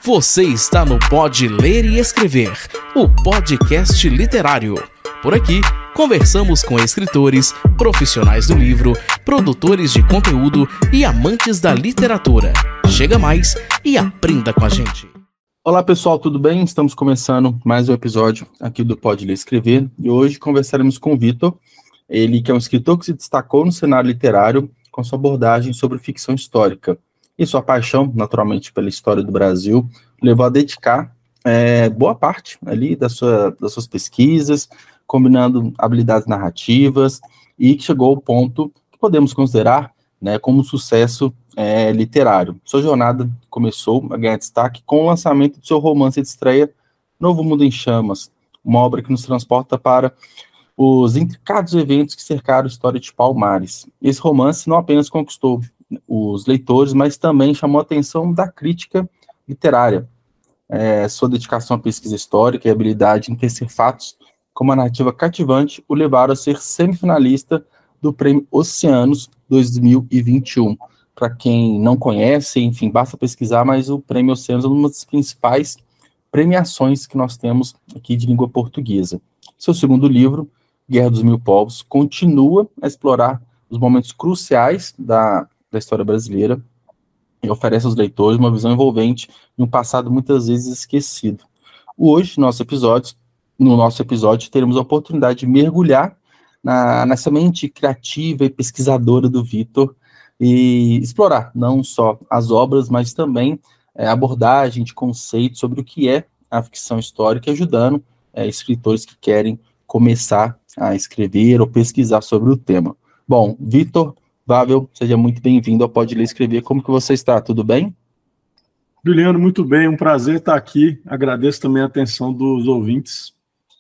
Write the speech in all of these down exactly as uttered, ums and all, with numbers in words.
Você está no Pode Ler e Escrever, o podcast literário. Por aqui, conversamos com escritores, profissionais do livro, produtores de conteúdo e amantes da literatura. Chega mais e aprenda com a gente. Olá pessoal, tudo bem? Estamos começando mais um episódio aqui do Pode Ler e Escrever e hoje conversaremos com o Vitor, ele que é um escritor que se destacou no cenário literário com sua abordagem sobre ficção histórica. E sua paixão, naturalmente, pela história do Brasil, levou a dedicar é, boa parte ali da sua, das suas pesquisas, combinando habilidades narrativas, e que chegou ao ponto que podemos considerar, né, como um sucesso é, literário. Sua jornada começou a ganhar destaque com o lançamento de seu romance de estreia, Novo Mundo em Chamas, uma obra que nos transporta para os intricados eventos que cercaram a história de Palmares. Esse romance não apenas conquistou os leitores, mas também chamou a atenção da crítica literária. É, sua dedicação à pesquisa histórica e habilidade em tecer fatos com uma narrativa cativante o levaram a ser semifinalista do Prêmio Oceanos dois mil e vinte e um. Para quem não conhece, enfim, basta pesquisar, mas o Prêmio Oceanos é uma das principais premiações que nós temos aqui de língua portuguesa. Seu segundo livro, Guerra dos Mil Povos, continua a explorar os momentos cruciais da da história brasileira e oferece aos leitores uma visão envolvente de um passado muitas vezes esquecido. Hoje, nosso episódio, no nosso episódio, teremos a oportunidade de mergulhar na, nessa mente criativa e pesquisadora do Vitor e explorar não só as obras, mas também é, a abordagem de conceitos sobre o que é a ficção histórica, ajudando é, escritores que querem começar a escrever ou pesquisar sobre o tema. Bom, Vitor Vável, seja muito bem-vindo ao Pode Ler e Escrever. Como que você está? Tudo bem? Juliano, muito bem. Um prazer estar aqui. Agradeço também a atenção dos ouvintes.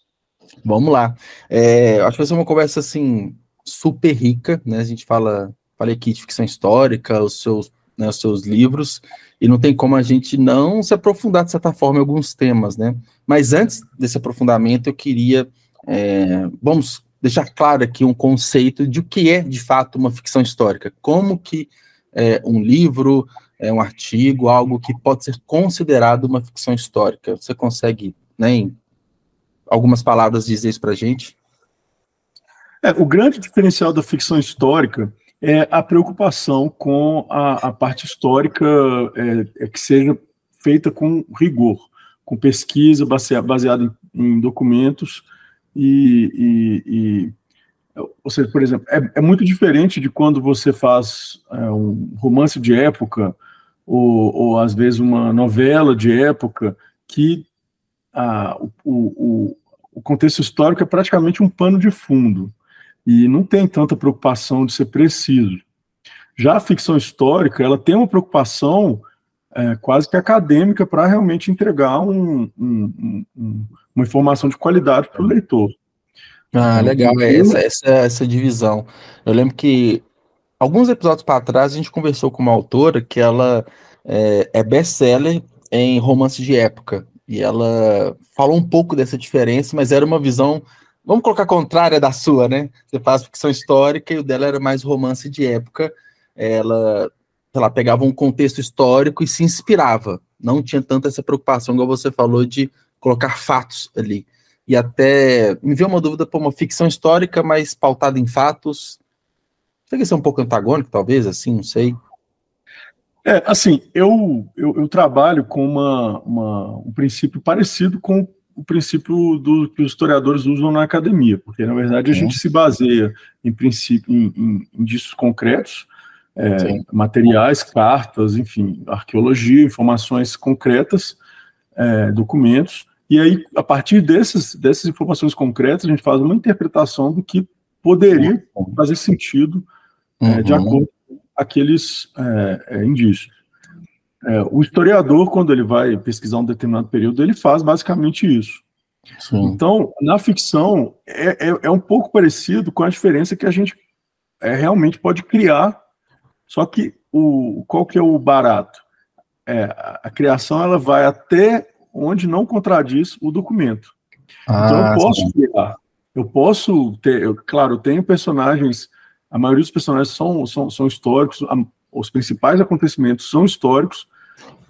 Vamos lá. É, acho que vai ser uma conversa, assim, super rica, né? A gente fala, falei aqui de ficção histórica, os seus, né, os seus livros, e não tem como a gente não se aprofundar, de certa forma, em alguns temas, né? Mas antes desse aprofundamento, eu queria, é, vamos deixar claro aqui um conceito de o que é, de fato, uma ficção histórica. Como que é, um livro, é, um artigo, algo que pode ser considerado uma ficção histórica. Você consegue, né, em algumas palavras, dizer isso para a gente? É, o grande diferencial da ficção histórica é a preocupação com a, a parte histórica é, é que seja feita com rigor, com pesquisa baseada em, em documentos. E, e, e, ou seja, por exemplo, é, é muito diferente de quando você faz é, um romance de época ou, ou às vezes uma novela de época que a, o, o, o contexto histórico é praticamente um pano de fundo e não tem tanta preocupação de ser preciso. Já a ficção histórica, ela tem uma preocupação é, quase que acadêmica para realmente entregar um, um, um, uma informação de qualidade para o leitor. Ah, legal, é essa, essa, essa divisão. Eu lembro que alguns episódios para trás a gente conversou com uma autora que ela é, é best-seller em romance de época, e ela falou um pouco dessa diferença, mas era uma visão, vamos colocar contrária da sua, né? Você faz ficção histórica e o dela era mais romance de época. Ela, sei lá, pegava um contexto histórico e se inspirava, não tinha tanta essa preocupação, igual você falou, de colocar fatos ali. E até me veio uma dúvida por uma ficção histórica, mas pautada em fatos. Chega a ser um pouco antagônico, talvez, assim, não sei. É, assim, eu, eu, eu trabalho com uma, uma, um princípio parecido com o princípio do, que os historiadores usam na academia, porque, na verdade, a uhum. gente se baseia em princípio, em, em indícios concretos, é, materiais, cartas, enfim, arqueologia, informações concretas, é, documentos. E aí, a partir desses, dessas informações concretas, a gente faz uma interpretação do que poderia fazer sentido uhum. é, de acordo com aqueles é, é, indícios. É, o historiador, quando ele vai pesquisar um determinado período, ele faz basicamente isso. Sim. Então, na ficção, é, é, é um pouco parecido com a diferença que a gente é, realmente pode criar, só que o, qual que é o barato? É, a, a criação ela vai até onde não contradiz o documento. Ah, então eu posso sim. criar, eu posso ter, eu, claro, eu tenho personagens, a maioria dos personagens são, são, são históricos, a, os principais acontecimentos são históricos,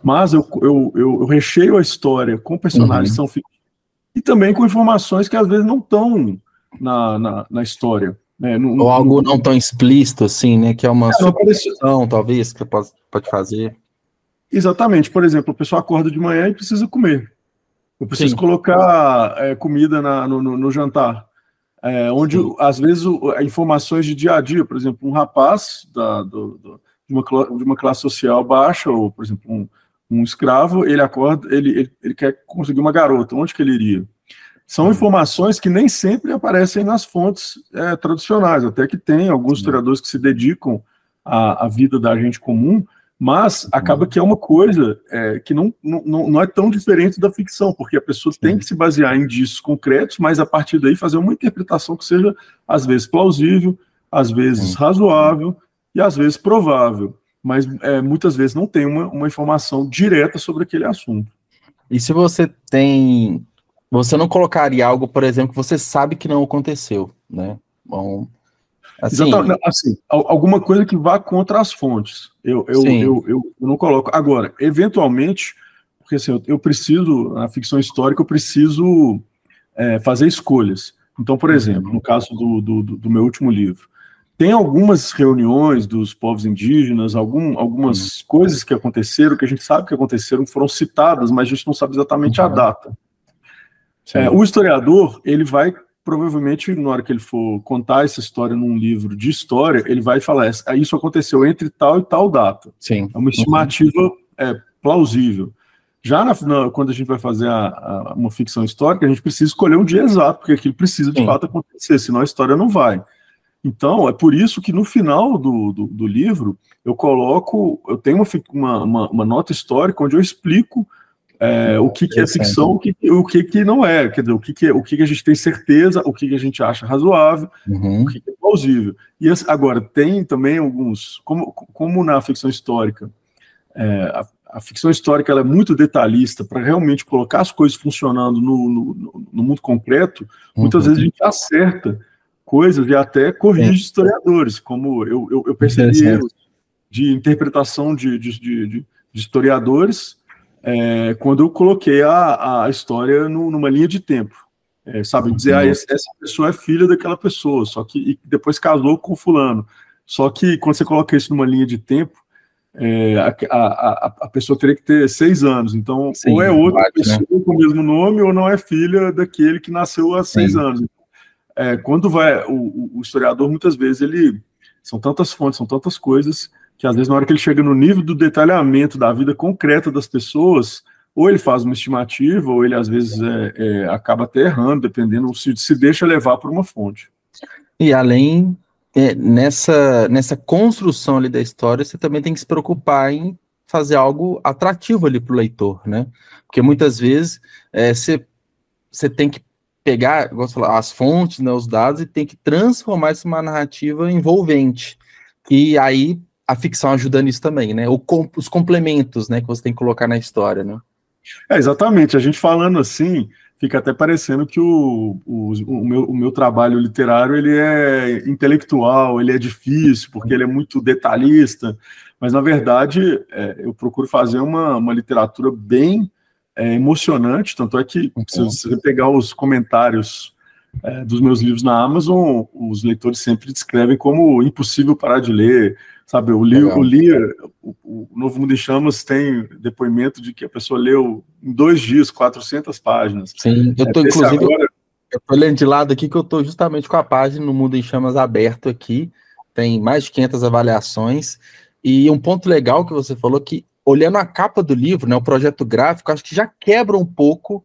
mas eu, eu, eu, eu recheio a história com personagens uhum. que são fictícios e também com informações que às vezes não estão na, na, na história. Né? No, Ou algo no, não tão explícito assim, né? Que é uma é, suposição, talvez, que você pode, pode fazer. Exatamente. Por exemplo, a pessoa acorda de manhã e precisa comer. Eu preciso Sim. colocar é, comida na, no, no, no jantar. É, onde, Sim. às vezes, o, informações de dia a dia, por exemplo, um rapaz da, do, do, de, uma, de uma classe social baixa, ou, por exemplo, um, um escravo, ele acorda, ele, ele, ele quer conseguir uma garota. Onde que ele iria? São informações que nem sempre aparecem nas fontes é, tradicionais, até que tem alguns Sim. historiadores que se dedicam à, à vida da gente comum, mas acaba que é uma coisa é, que não, não, não é tão diferente da ficção, porque a pessoa Sim. tem que se basear em indícios concretos, mas a partir daí fazer uma interpretação que seja, às vezes, plausível, às vezes Sim. razoável e às vezes provável, mas é, muitas vezes não tem uma, uma informação direta sobre aquele assunto. E se você tem... Você não colocaria algo, por exemplo, que você sabe que não aconteceu, né? Bom, assim, Exatamente, assim, alguma coisa que vá contra as fontes. Eu, eu, eu, eu, eu não coloco. Agora, eventualmente, porque assim, eu, eu preciso, na ficção histórica, eu preciso é, fazer escolhas. Então, por exemplo, uhum. no caso do, do, do meu último livro, tem algumas reuniões dos povos indígenas, algum, algumas uhum. coisas que aconteceram, que a gente sabe que aconteceram, foram citadas, mas a gente não sabe exatamente uhum. a data. É, o historiador, ele vai, provavelmente, na hora que ele for contar essa história num livro de história, ele vai falar, isso aconteceu entre tal e tal data. Sim. É uma estimativa uhum. é, plausível. Já na, na, quando a gente vai fazer a, a, uma ficção histórica, a gente precisa escolher um dia exato, porque aquilo precisa de Sim. fato acontecer, senão a história não vai. Então, é por isso que no final do, do, do livro, eu coloco, eu tenho uma, uma, uma nota histórica onde eu explico É, o que, que é ficção, o que, o que, que não é, quer dizer, o que, que, é, o que, que a gente tem certeza, o que, que a gente acha razoável, uhum. o que, que é plausível. E agora, tem também alguns, como, como na ficção histórica, é, a, a ficção histórica ela é muito detalhista para realmente colocar as coisas funcionando no, no, no mundo concreto, muitas uhum. vezes a gente acerta coisas e até corrige Sim. historiadores, como eu, eu, eu percebi erros de interpretação de, de, de, de historiadores, É, quando eu coloquei a, a história no, numa linha de tempo, é, sabe, dizer, ah, essa, essa pessoa é filha daquela pessoa, só que e depois casou com fulano, só que quando você coloca isso numa linha de tempo, é, a, a, a pessoa teria que ter seis anos, então Sim, ou é outra bate, pessoa né? com o mesmo nome, ou não é filha daquele que nasceu há seis Sim. anos. É, quando vai, o, o historiador muitas vezes, ele, são tantas fontes, são tantas coisas, que às vezes na hora que ele chega no nível do detalhamento da vida concreta das pessoas, ou ele faz uma estimativa, ou ele às vezes é, é, acaba até errando, dependendo, ou se, se deixa levar por uma fonte. E além, é, nessa, nessa construção ali da história, você também tem que se preocupar em fazer algo atrativo ali para o leitor, né? Porque muitas vezes é, você, você tem que pegar, igual você falou, as fontes, né, os dados, e tem que transformar isso numa narrativa envolvente, que aí a ficção ajuda nisso também, né? O com, os complementos, né, que você tem que colocar na história, né? É, exatamente. A gente falando assim, fica até parecendo que o, o, o, meu, o meu trabalho literário, ele é intelectual, ele é difícil, porque ele é muito detalhista, mas, na verdade, é, eu procuro fazer uma, uma literatura bem é, emocionante, tanto é que, se você pegar os comentários é, dos meus livros na Amazon, os leitores sempre descrevem como impossível parar de ler. Sabe, eu li, eu li o, o Novo Mundo em Chamas tem depoimento de que a pessoa leu em dois dias, quatrocentas páginas. Sim, eu tô, é, inclusive, agora... eu tô lendo de lado aqui que eu tô justamente com a página No Mundo em Chamas aberto aqui, tem mais de quinhentas avaliações, e um ponto legal que você falou que, olhando a capa do livro, né, o projeto gráfico, acho que já quebra um pouco,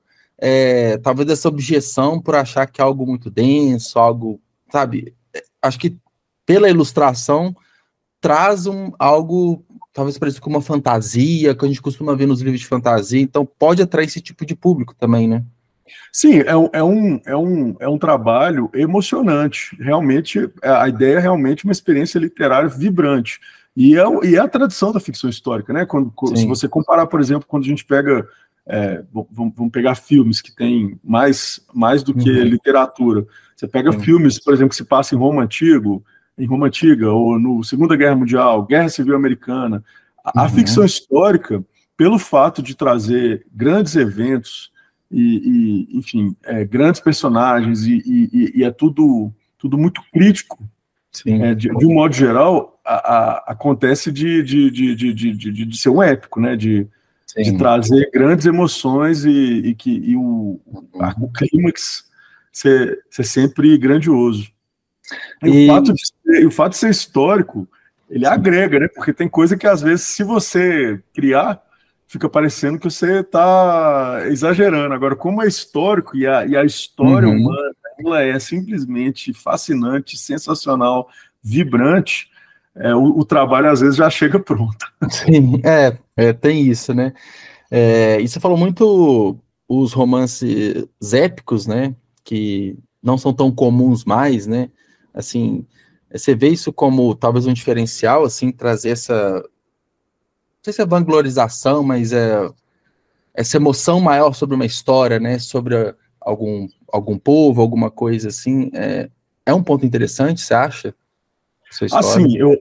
é, talvez essa objeção por achar que é algo muito denso, algo, sabe, acho que pela ilustração traz um, algo, talvez parecido com uma fantasia, que a gente costuma ver nos livros de fantasia, então pode atrair esse tipo de público também, né? Sim, é um, é um, é um, é um trabalho emocionante, realmente, a ideia é realmente uma experiência literária vibrante, e é, e é a tradição da ficção histórica, né? Quando, se você comparar, por exemplo, quando a gente pega, é, vamos, vamos pegar filmes que tem mais, mais do que uhum. literatura, você pega uhum. filmes, por exemplo, que se passa em Roma Antigo, em Roma Antiga, ou no Segunda Guerra Mundial, Guerra Civil Americana, a, uhum. a ficção histórica, pelo fato de trazer grandes eventos e, e enfim, é, grandes personagens, e, e, e é tudo, tudo muito crítico. Sim. É, de, de um modo geral, a, a, acontece de, de, de, de, de, de, de ser um épico, né? De, de trazer grandes emoções e, e, que, e o, a, o clímax ser, ser sempre grandioso. E, e... O fato de ser, o fato de ser histórico, ele Sim. agrega, né? Porque tem coisa que, às vezes, se você criar, fica parecendo que você está exagerando. Agora, como é histórico e a, e a história uhum. humana, ela é simplesmente fascinante, sensacional, vibrante, é, o, o trabalho, às vezes, já chega pronto. Sim, é, é tem isso, né? É, e você falou muito os romances épicos, né? Que não são tão comuns mais, né? Assim, você vê isso como talvez um diferencial, assim, trazer essa, não sei se é vanglorização, mas é essa emoção maior sobre uma história, né? Sobre algum, algum povo, alguma coisa assim. É, é um ponto interessante, você acha? Sua história? Assim, eu...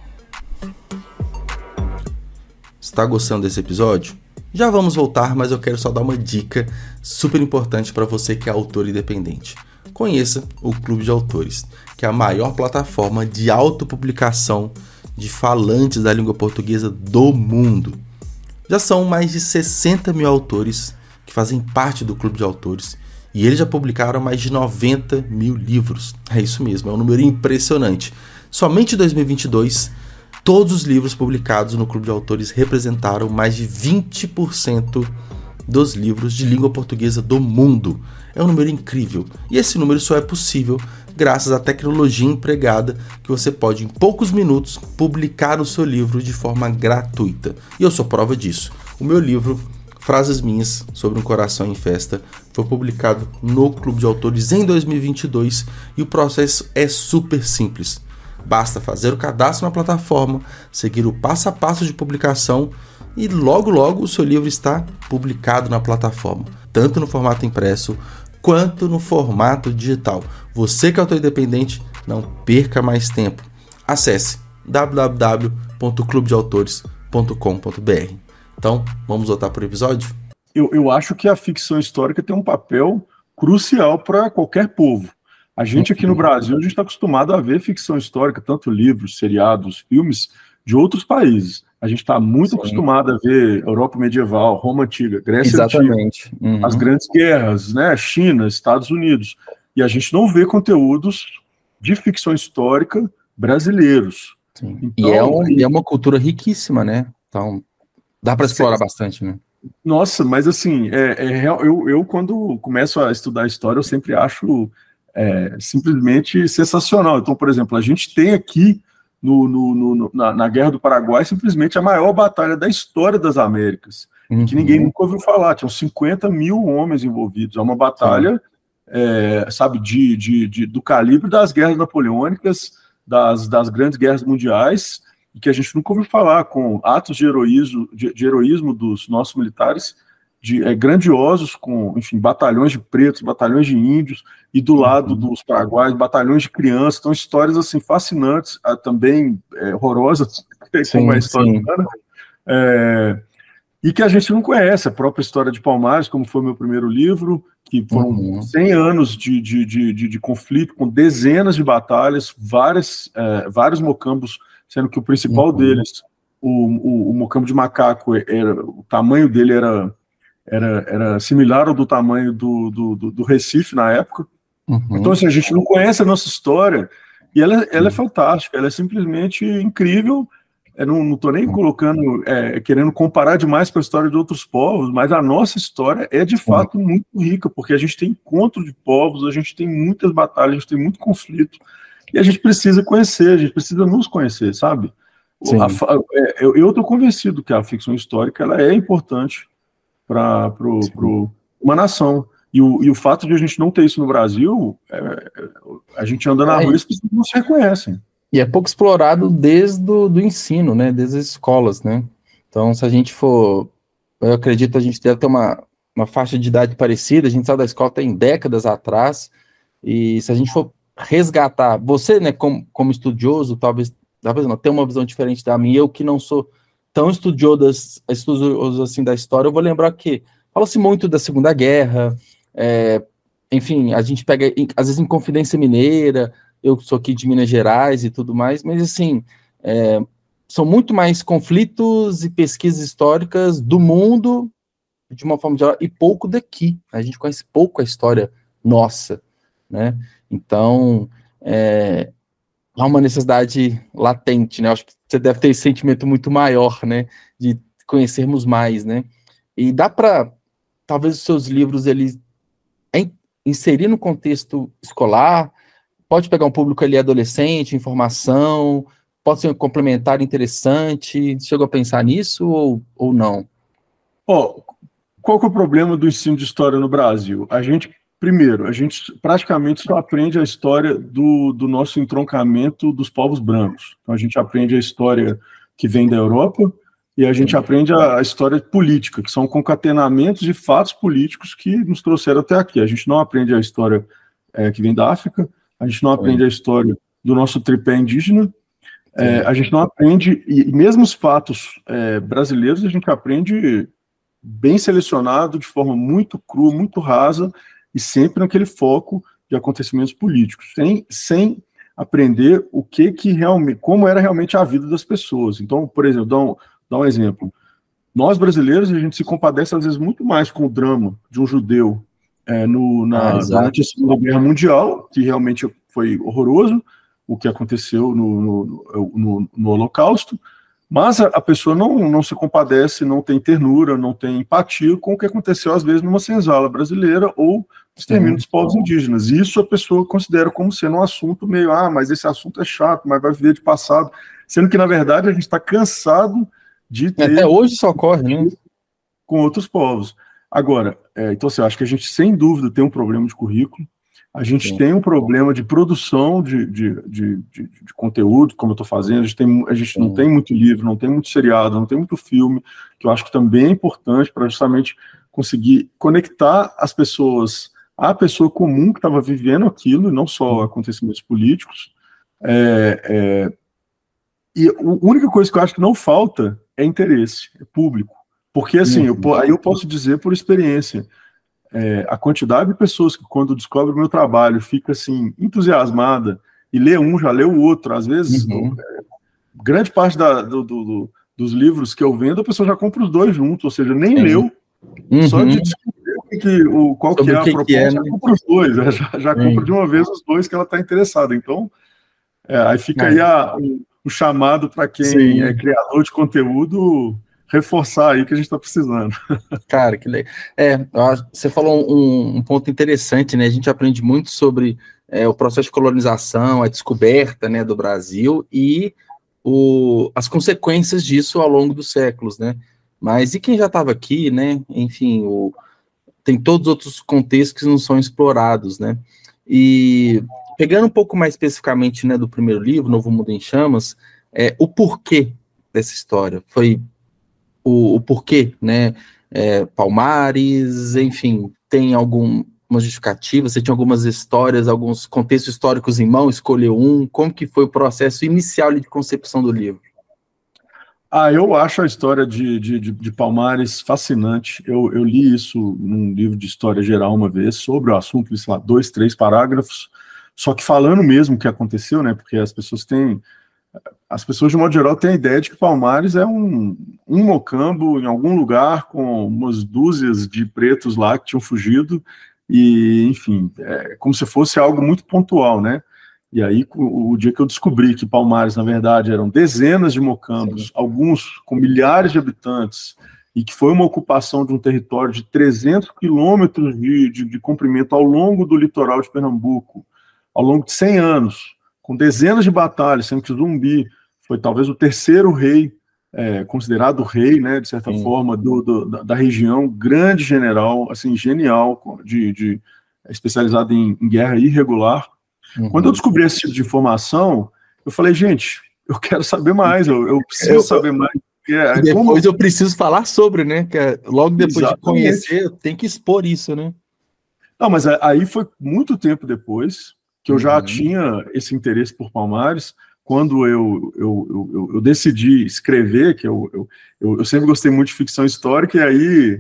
Está gostando desse episódio? Já vamos voltar, mas eu quero só dar uma dica super importante para você que é autor independente. Conheça o Clube de Autores, que é a maior plataforma de autopublicação de falantes da língua portuguesa do mundo. Já são mais de sessenta mil autores que fazem parte do Clube de Autores e eles já publicaram mais de noventa mil livros. É isso mesmo, é um número impressionante. Somente em dois mil e vinte e dois, todos os livros publicados no Clube de Autores representaram mais de vinte por cento dos livros de língua portuguesa do mundo. É um número incrível. E esse número só é possível graças à tecnologia empregada que você pode, em poucos minutos, publicar o seu livro de forma gratuita. E eu sou prova disso. O meu livro, Frases Minhas sobre um Coração em Festa, foi publicado no Clube de Autores em dois mil e vinte e dois e o processo é super simples. Basta fazer o cadastro na plataforma, seguir o passo a passo de publicação e logo logo o seu livro está publicado na plataforma, tanto no formato impresso quanto no formato digital. Você que é autor independente, não perca mais tempo. Acesse w w w ponto clube de autores ponto com ponto b r. Então, vamos voltar para o episódio? Eu, eu acho que a ficção histórica tem um papel crucial para qualquer povo. A gente aqui no Brasil, a gente está acostumado a ver ficção histórica, tanto livros, seriados, filmes, de outros países. A gente está muito Sim. acostumado a ver Europa medieval, Roma antiga, Grécia Exatamente. antiga, Uhum. as grandes guerras, né? China, Estados Unidos. E a gente não vê conteúdos de ficção histórica brasileiros. Sim. Então, e, é um, e é uma cultura riquíssima, né? Então, dá para explorar bastante, né? Nossa, mas assim, é, é, eu, eu quando começo a estudar história, eu sempre acho é, simplesmente sensacional. Então, por exemplo, a gente tem aqui no, no, no, na, na Guerra do Paraguai simplesmente a maior batalha da história das Américas, uhum. que ninguém nunca ouviu falar. Tinham cinquenta mil homens envolvidos. É uma batalha, é, sabe, de, de, de, do calibre das guerras napoleônicas, das, das grandes guerras mundiais, e que a gente nunca ouviu falar, com atos de heroísmo, de, de heroísmo dos nossos militares, de, é, grandiosos, com, enfim, batalhões de pretos, batalhões de índios, e do lado uhum. dos paraguaios, batalhões de crianças. Então, histórias assim, fascinantes, também é, horrorosas, sim, como é a história humana, é, e que a gente não conhece. A própria história de Palmares, como foi meu primeiro livro, que foram uhum. cem anos de, de, de, de, de conflito, com dezenas de batalhas, várias, é, vários mocambos, sendo que o principal uhum. deles, o, o, o mocambo de macaco, era, o tamanho dele era, era, era similar ao do tamanho do, do, do, do Recife na época. Uhum. Então, assim, a gente não conhece a nossa história, e ela, ela é fantástica, ela é simplesmente incrível. Eu não estou nem colocando, é, querendo comparar demais com a história de outros povos, mas a nossa história é, de fato, muito rica, porque a gente tem encontro de povos, a gente tem muitas batalhas, a gente tem muito conflito, e a gente precisa conhecer, a gente precisa nos conhecer, sabe? A, é, eu estou convencido que a ficção histórica ela é importante para uma nação. E o, e o fato de a gente não ter isso no Brasil, é, a gente anda na rua e as pessoas não se reconhecem. E é pouco explorado desde do, do ensino, né? Desde as escolas, né? Então, se a gente for... Eu acredito que a gente deve ter uma, uma faixa de idade parecida, a gente saiu da escola tem décadas atrás, e se a gente for resgatar... Você, né, como, como estudioso, talvez, talvez não, tenha uma visão diferente da minha, eu que não sou tão estudiosos, estudiosos assim da história, eu vou lembrar que fala-se muito da Segunda Guerra, é, enfim, a gente pega, às vezes, Inconfidência Mineira, eu sou aqui de Minas Gerais e tudo mais, mas, assim, é, são muito mais conflitos e pesquisas históricas do mundo, de uma forma geral, e pouco daqui. A gente conhece pouco a história nossa, né? Então, é, há uma necessidade latente, né? Acho que você deve ter esse sentimento muito maior, né? De conhecermos mais, né? E dá para, talvez, os seus livros, eles inserir no contexto escolar, pode pegar um público ali adolescente, informação, pode ser um complementar interessante. Chegou a pensar nisso ou, ou não? Ó, qual que é o problema do ensino de história no Brasil? A gente, primeiro, a gente praticamente só aprende a história do, do nosso entroncamento dos povos brancos. Então a gente aprende a história que vem da Europa e a gente aprende a, a história política, que são concatenamentos de fatos políticos que nos trouxeram até aqui. A gente não aprende a história é, que vem da África, a gente não aprende a história do nosso tripé indígena, é, a gente não aprende, e mesmo os fatos é, brasileiros, a gente aprende bem selecionado, de forma muito crua, muito rasa, e sempre naquele foco de acontecimentos políticos, sem, sem aprender o que que realmente, como era realmente a vida das pessoas. Então, por exemplo, dá um, dá um exemplo. Nós, brasileiros, a gente se compadece, às vezes, muito mais com o drama de um judeu é, no, na, ah, durante a Segunda Guerra Mundial, que realmente foi horroroso, o que aconteceu no, no, no, no Holocausto, mas a, a pessoa não, não se compadece, não tem ternura, não tem empatia com o que aconteceu, às vezes, numa senzala brasileira ou extermínio dos povos indígenas. E isso a pessoa considera como sendo um assunto meio, ah, mas esse assunto é chato, mas vai viver de passado, sendo que, na verdade, a gente está cansado de ter... Até hoje isso ocorre, né? Com outros povos. Agora, é, então, assim, eu acho que a gente, sem dúvida, tem um problema de currículo, a gente Sim. tem um problema de produção de, de, de, de, de conteúdo, como eu estou fazendo, a gente, tem, a gente não tem muito livro, não tem muito seriado, não tem muito filme, que eu acho que também é importante para justamente conseguir conectar as pessoas à pessoa comum que estava vivendo aquilo, e não só acontecimentos políticos. É, é, e a única coisa que eu acho que não falta é interesse, é público. Porque, assim, uhum. eu, aí eu posso dizer por experiência, é, a quantidade de pessoas que, quando descobre o meu trabalho, fica, assim, entusiasmada, e lê um, já lê o outro. Às vezes, uhum. é, grande parte da, do, do, do, dos livros que eu vendo, a pessoa já compra os dois juntos, ou seja, nem uhum. leu, uhum. só de descobrir o que, o, qual que é a que proposta, que é, né? já compra os dois, já, já compra de uma vez os dois que ela está interessada. Então, é, aí fica é. aí a, o, o chamado para quem Sim. é criador de conteúdo... reforçar aí que a gente está precisando. Cara, que legal. É, você falou um, um ponto interessante, né? A gente aprende muito sobre é, o processo de colonização, a descoberta, né, do Brasil e o, as consequências disso ao longo dos séculos, né? Mas e quem já estava aqui, né? Enfim, o, tem todos os outros contextos que não são explorados, né? E pegando um pouco mais especificamente, né, do primeiro livro, Novo Mundo em Chamas, é, o porquê dessa história foi O, o porquê, né, é, Palmares, enfim, tem alguma justificativa, você tinha algumas histórias, alguns contextos históricos em mão, escolheu um, como que foi o processo inicial de concepção do livro? Ah, eu acho a história de, de, de, de Palmares fascinante, eu, eu li isso num livro de história geral uma vez, sobre o assunto, li, sei lá, dois, três parágrafos, só que falando mesmo o que aconteceu, né, porque as pessoas têm... As pessoas, de modo geral, têm a ideia de que Palmares é um, um mocambo em algum lugar com umas dúzias de pretos lá que tinham fugido e, enfim, é como se fosse algo muito pontual, né? E aí, o, o dia que eu descobri que Palmares, na verdade, eram dezenas de mocambos, Sim. alguns com milhares de habitantes, e que foi uma ocupação de um território de trezentos quilômetros de, de, de comprimento ao longo do litoral de Pernambuco, ao longo de cem anos, com dezenas de batalhas, sendo que Zumbi foi talvez o terceiro rei, é, considerado rei, né, de certa Sim. forma, do, do, da, da região, grande general, assim, genial, de, de, especializado em, em guerra irregular. Uhum. Quando eu descobri esse tipo de informação, eu falei, gente, eu quero saber mais, eu, eu preciso eu, saber mais. É, depois como... eu preciso falar sobre, né, que é, logo depois Exatamente. de conhecer, eu tenho que expor isso, né. Não, mas aí foi muito tempo depois, que eu já uhum. tinha esse interesse por Palmares, quando eu, eu, eu, eu decidi escrever, que eu, eu, eu sempre gostei muito de ficção histórica, e aí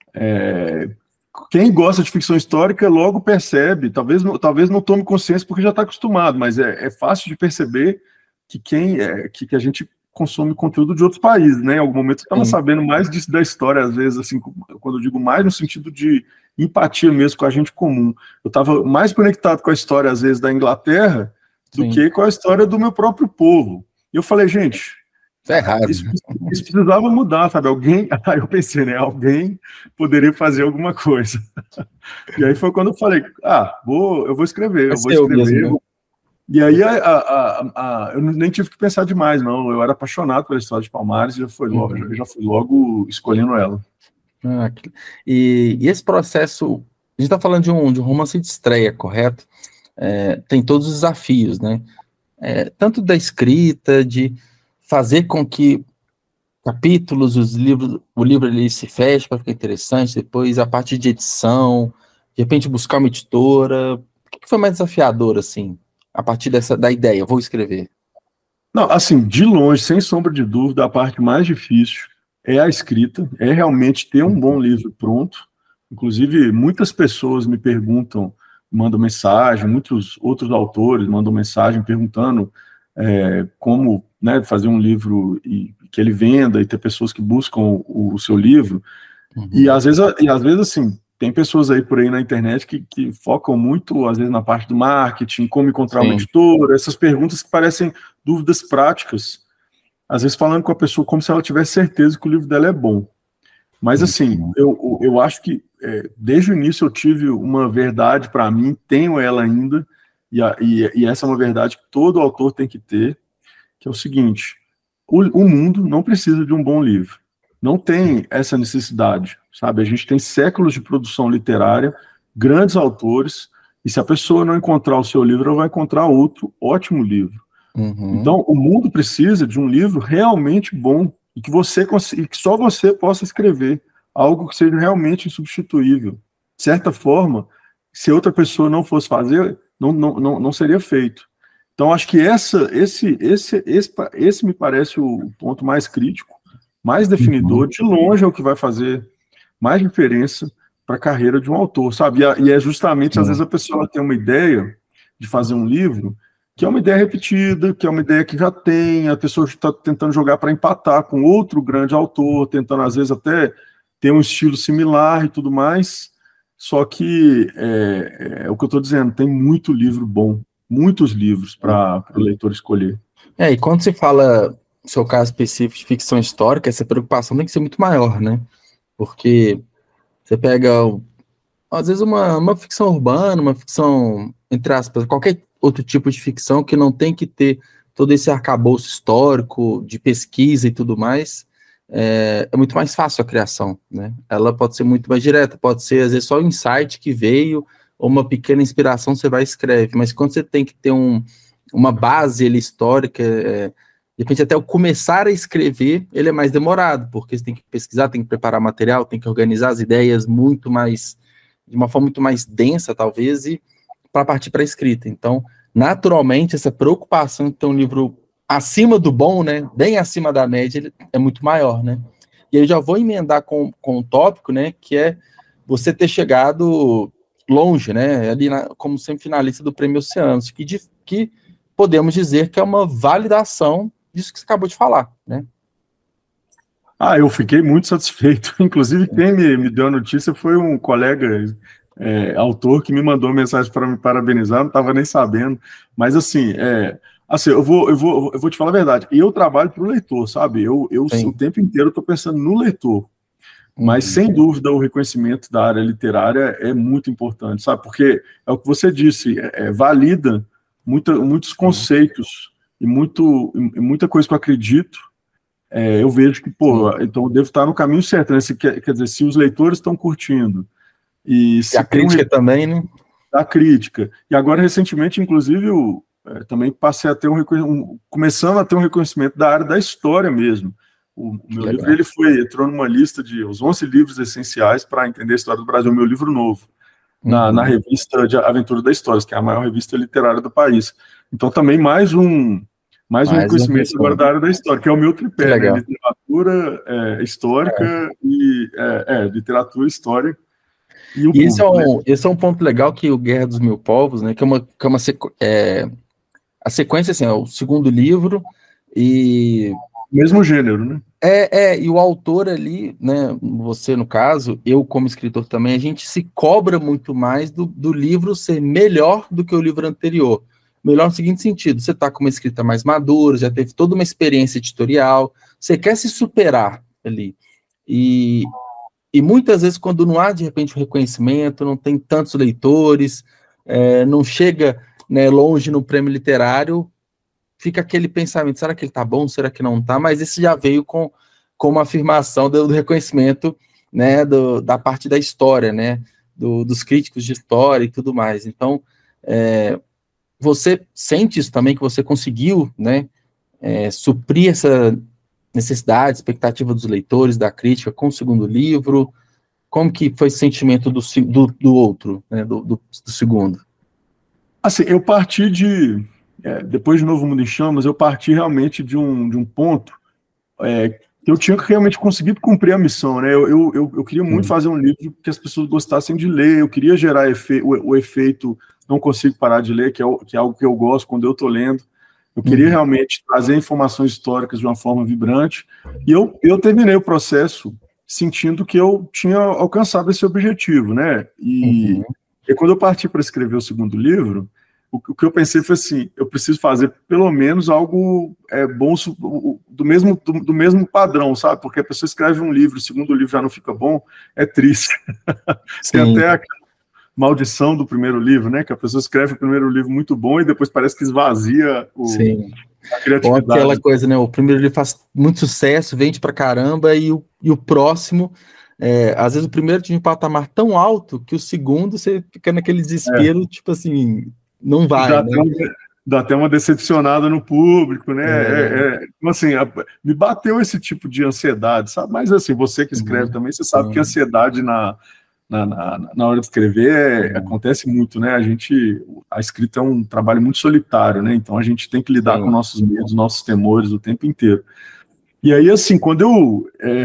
é, quem gosta de ficção histórica logo percebe, talvez, talvez não tome consciência porque já está acostumado, mas é, é fácil de perceber que, quem é, que, que a gente consome conteúdo de outros países, né? Em algum momento eu estava sabendo mais disso da história, às vezes, assim, quando eu digo mais no sentido de empatia mesmo com a gente comum. Eu estava mais conectado com a história, às vezes, da Inglaterra do Sim. que com a história do meu próprio povo. E eu falei, gente, é errado. Isso, isso precisava mudar, sabe? Alguém, aí eu pensei, né? Alguém poderia fazer alguma coisa. E aí foi quando eu falei, ah, vou, eu vou escrever, eu vou escrever. Eu e aí a, a, a, a, eu nem tive que pensar demais, não. Eu era apaixonado pela história de Palmares e já foi logo, uhum. já fui logo escolhendo ela. Ah, e, e esse processo, a gente está falando de um, de um romance de estreia, correto? É, tem todos os desafios, né? É, tanto da escrita, de fazer com que capítulos, os livros, o livro ele se feche para ficar interessante, depois a parte de edição, de repente buscar uma editora. O que foi mais desafiador, assim, a partir dessa, da ideia, eu vou escrever? Não, assim, de longe, sem sombra de dúvida, a parte mais difícil é a escrita, é realmente ter um bom livro pronto. Inclusive, muitas pessoas me perguntam, mandam mensagem, muitos outros autores mandam mensagem perguntando é, como, né, fazer um livro e que ele venda e ter pessoas que buscam o, o seu livro. Uhum. E, às vezes, e às vezes, assim, tem pessoas aí por aí na internet que, que focam muito, às vezes, na parte do marketing, como encontrar Sim. uma editora, essas perguntas que parecem dúvidas práticas, às vezes falando com a pessoa como se ela tivesse certeza que o livro dela é bom. Mas, assim, eu, eu acho que é, desde o início eu tive uma verdade para mim, tenho ela ainda, e, a, e, e essa é uma verdade que todo autor tem que ter, que é o seguinte, o, o mundo não precisa de um bom livro. Não tem essa necessidade, sabe? A gente tem séculos de produção literária, grandes autores, e se a pessoa não encontrar o seu livro, ela vai encontrar outro ótimo livro. Uhum. Então, o mundo precisa de um livro realmente bom, e que, você, e que só você possa escrever, algo que seja realmente insubstituível. De certa forma, se outra pessoa não fosse fazer, não, não, não, não seria feito. Então, acho que essa, esse, esse, esse, esse me parece o ponto mais crítico, mais definidor, de longe é o que vai fazer mais diferença para a carreira de um autor, sabe? E é justamente, às vezes, a pessoa tem uma ideia de fazer um livro que é uma ideia repetida, que é uma ideia que já tem, a pessoa está tentando jogar para empatar com outro grande autor, tentando, às vezes, até ter um estilo similar e tudo mais, só que, é, é o que eu estou dizendo, tem muito livro bom, muitos livros para o leitor escolher. É, e quando se fala... no seu caso específico de ficção histórica, essa preocupação tem que ser muito maior, né? Porque você pega, às vezes, uma, uma ficção urbana, uma ficção, entre aspas, qualquer outro tipo de ficção que não tem que ter todo esse arcabouço histórico de pesquisa e tudo mais, é, é muito mais fácil a criação, né? Ela pode ser muito mais direta, pode ser, às vezes, só um insight que veio, ou uma pequena inspiração, você vai e escreve, mas quando você tem que ter um, uma base ali, histórica, é, de repente, até o começar a escrever, ele é mais demorado, porque você tem que pesquisar, tem que preparar material, tem que organizar as ideias muito mais, de uma forma muito mais densa, talvez, e para partir para a escrita. Então, naturalmente, essa preocupação de ter um livro acima do bom, né, bem acima da média, ele é muito maior, né? E aí eu já vou emendar com, com um tópico, né, que é você ter chegado longe, né, ali na, como semifinalista do Prêmio Oceanos, que, de, que podemos dizer que é uma validação disso que você acabou de falar, né? Ah, eu fiquei muito satisfeito. Inclusive, quem me, me deu a notícia foi um colega é, autor que me mandou mensagem para me parabenizar, não estava nem sabendo. Mas, assim, é, assim eu, vou, eu, vou, eu vou te falar a verdade. Eu trabalho para o leitor, sabe? Eu, eu o tempo inteiro estou pensando no leitor. Mas, uhum. sem dúvida, o reconhecimento da área literária é muito importante, sabe? Porque é o que você disse, é, é, valida muita, muitos conceitos e, muito, e muita coisa que eu acredito, é, eu vejo que, pô, Sim. então eu devo estar no caminho certo, né? Se, quer, quer dizer, se os leitores estão curtindo. E, se e a crítica um, também, né? A crítica. E agora, recentemente, inclusive, eu é, também passei a ter um, um começando a ter um reconhecimento da área da história mesmo. O, o meu Legal. livro ele foi, entrou numa lista de os onze livros essenciais para entender a história do Brasil, meu livro novo, uhum. na, na revista de Aventura da História, que é a maior revista literária do país. Então, também mais um, mais, mais um conhecimento agora da área da história, que é o meu tripé, né? Literatura, é, histórica é. e é, é, literatura, história. E, o e esse, público, é um, né? esse é um ponto legal que o Guerra dos Mil Povos, né? Que é uma, que é uma sequ... é, a sequência assim, é o segundo livro e mesmo gênero, né? É, é, e o autor ali, né, você no caso, eu como escritor também, a gente se cobra muito mais do, do livro ser melhor do que o livro anterior. Melhor no seguinte sentido, você está com uma escrita mais madura, já teve toda uma experiência editorial, você quer se superar ali. E, e muitas vezes quando não há, de repente, o reconhecimento, não tem tantos leitores, é, não chega, né, longe no prêmio literário, fica aquele pensamento, será que ele tá bom, será que não tá? Mas esse já veio com, com uma afirmação do, do reconhecimento, né, do, da parte da história, né, do, dos críticos de história e tudo mais. Então, é, você sente isso também, que você conseguiu, né, é, suprir essa necessidade, expectativa dos leitores, da crítica com o segundo livro? Como que foi esse sentimento do, do, do outro, né, do, do, do segundo? Assim, eu parti de... É, depois de Novo Mundo em Chamas, eu parti realmente de um, de um ponto é, que eu tinha realmente conseguido cumprir a missão, né? Eu, eu, eu, eu queria muito Sim. fazer um livro que as pessoas gostassem de ler, eu queria gerar efe, o, o efeito não consigo parar de ler, que é, o, que é algo que eu gosto quando eu estou lendo. Eu queria uhum. realmente trazer informações históricas de uma forma vibrante, e eu, eu terminei o processo sentindo que eu tinha alcançado esse objetivo, né? E, uhum. e quando eu parti para escrever o segundo livro, o que eu pensei foi assim, eu preciso fazer pelo menos algo é, bom do mesmo, do, do mesmo padrão, sabe? Porque a pessoa escreve um livro, o segundo livro já não fica bom, é triste. Tem até a maldição do primeiro livro, né? Que a pessoa escreve o primeiro livro muito bom e depois parece que esvazia o, Sim. a criatividade. Ou aquela coisa, né? O primeiro livro faz muito sucesso, vende pra caramba, e o, e o próximo... É, às vezes o primeiro tinha um patamar tão alto que o segundo você fica naquele desespero, é. tipo assim... Não vai, dá, né? até uma, dá até uma decepcionada no público, né? É. É, é, assim, a, me bateu esse tipo de ansiedade, sabe? Mas assim, você que escreve uhum. também, você sabe uhum. que a ansiedade na, na, na, na hora de escrever é, uhum. acontece muito, né? A gente, a escrita é um trabalho muito solitário, né? Então a gente tem que lidar Sim. com nossos medos, nossos temores o tempo inteiro. E aí, assim, quando eu... É,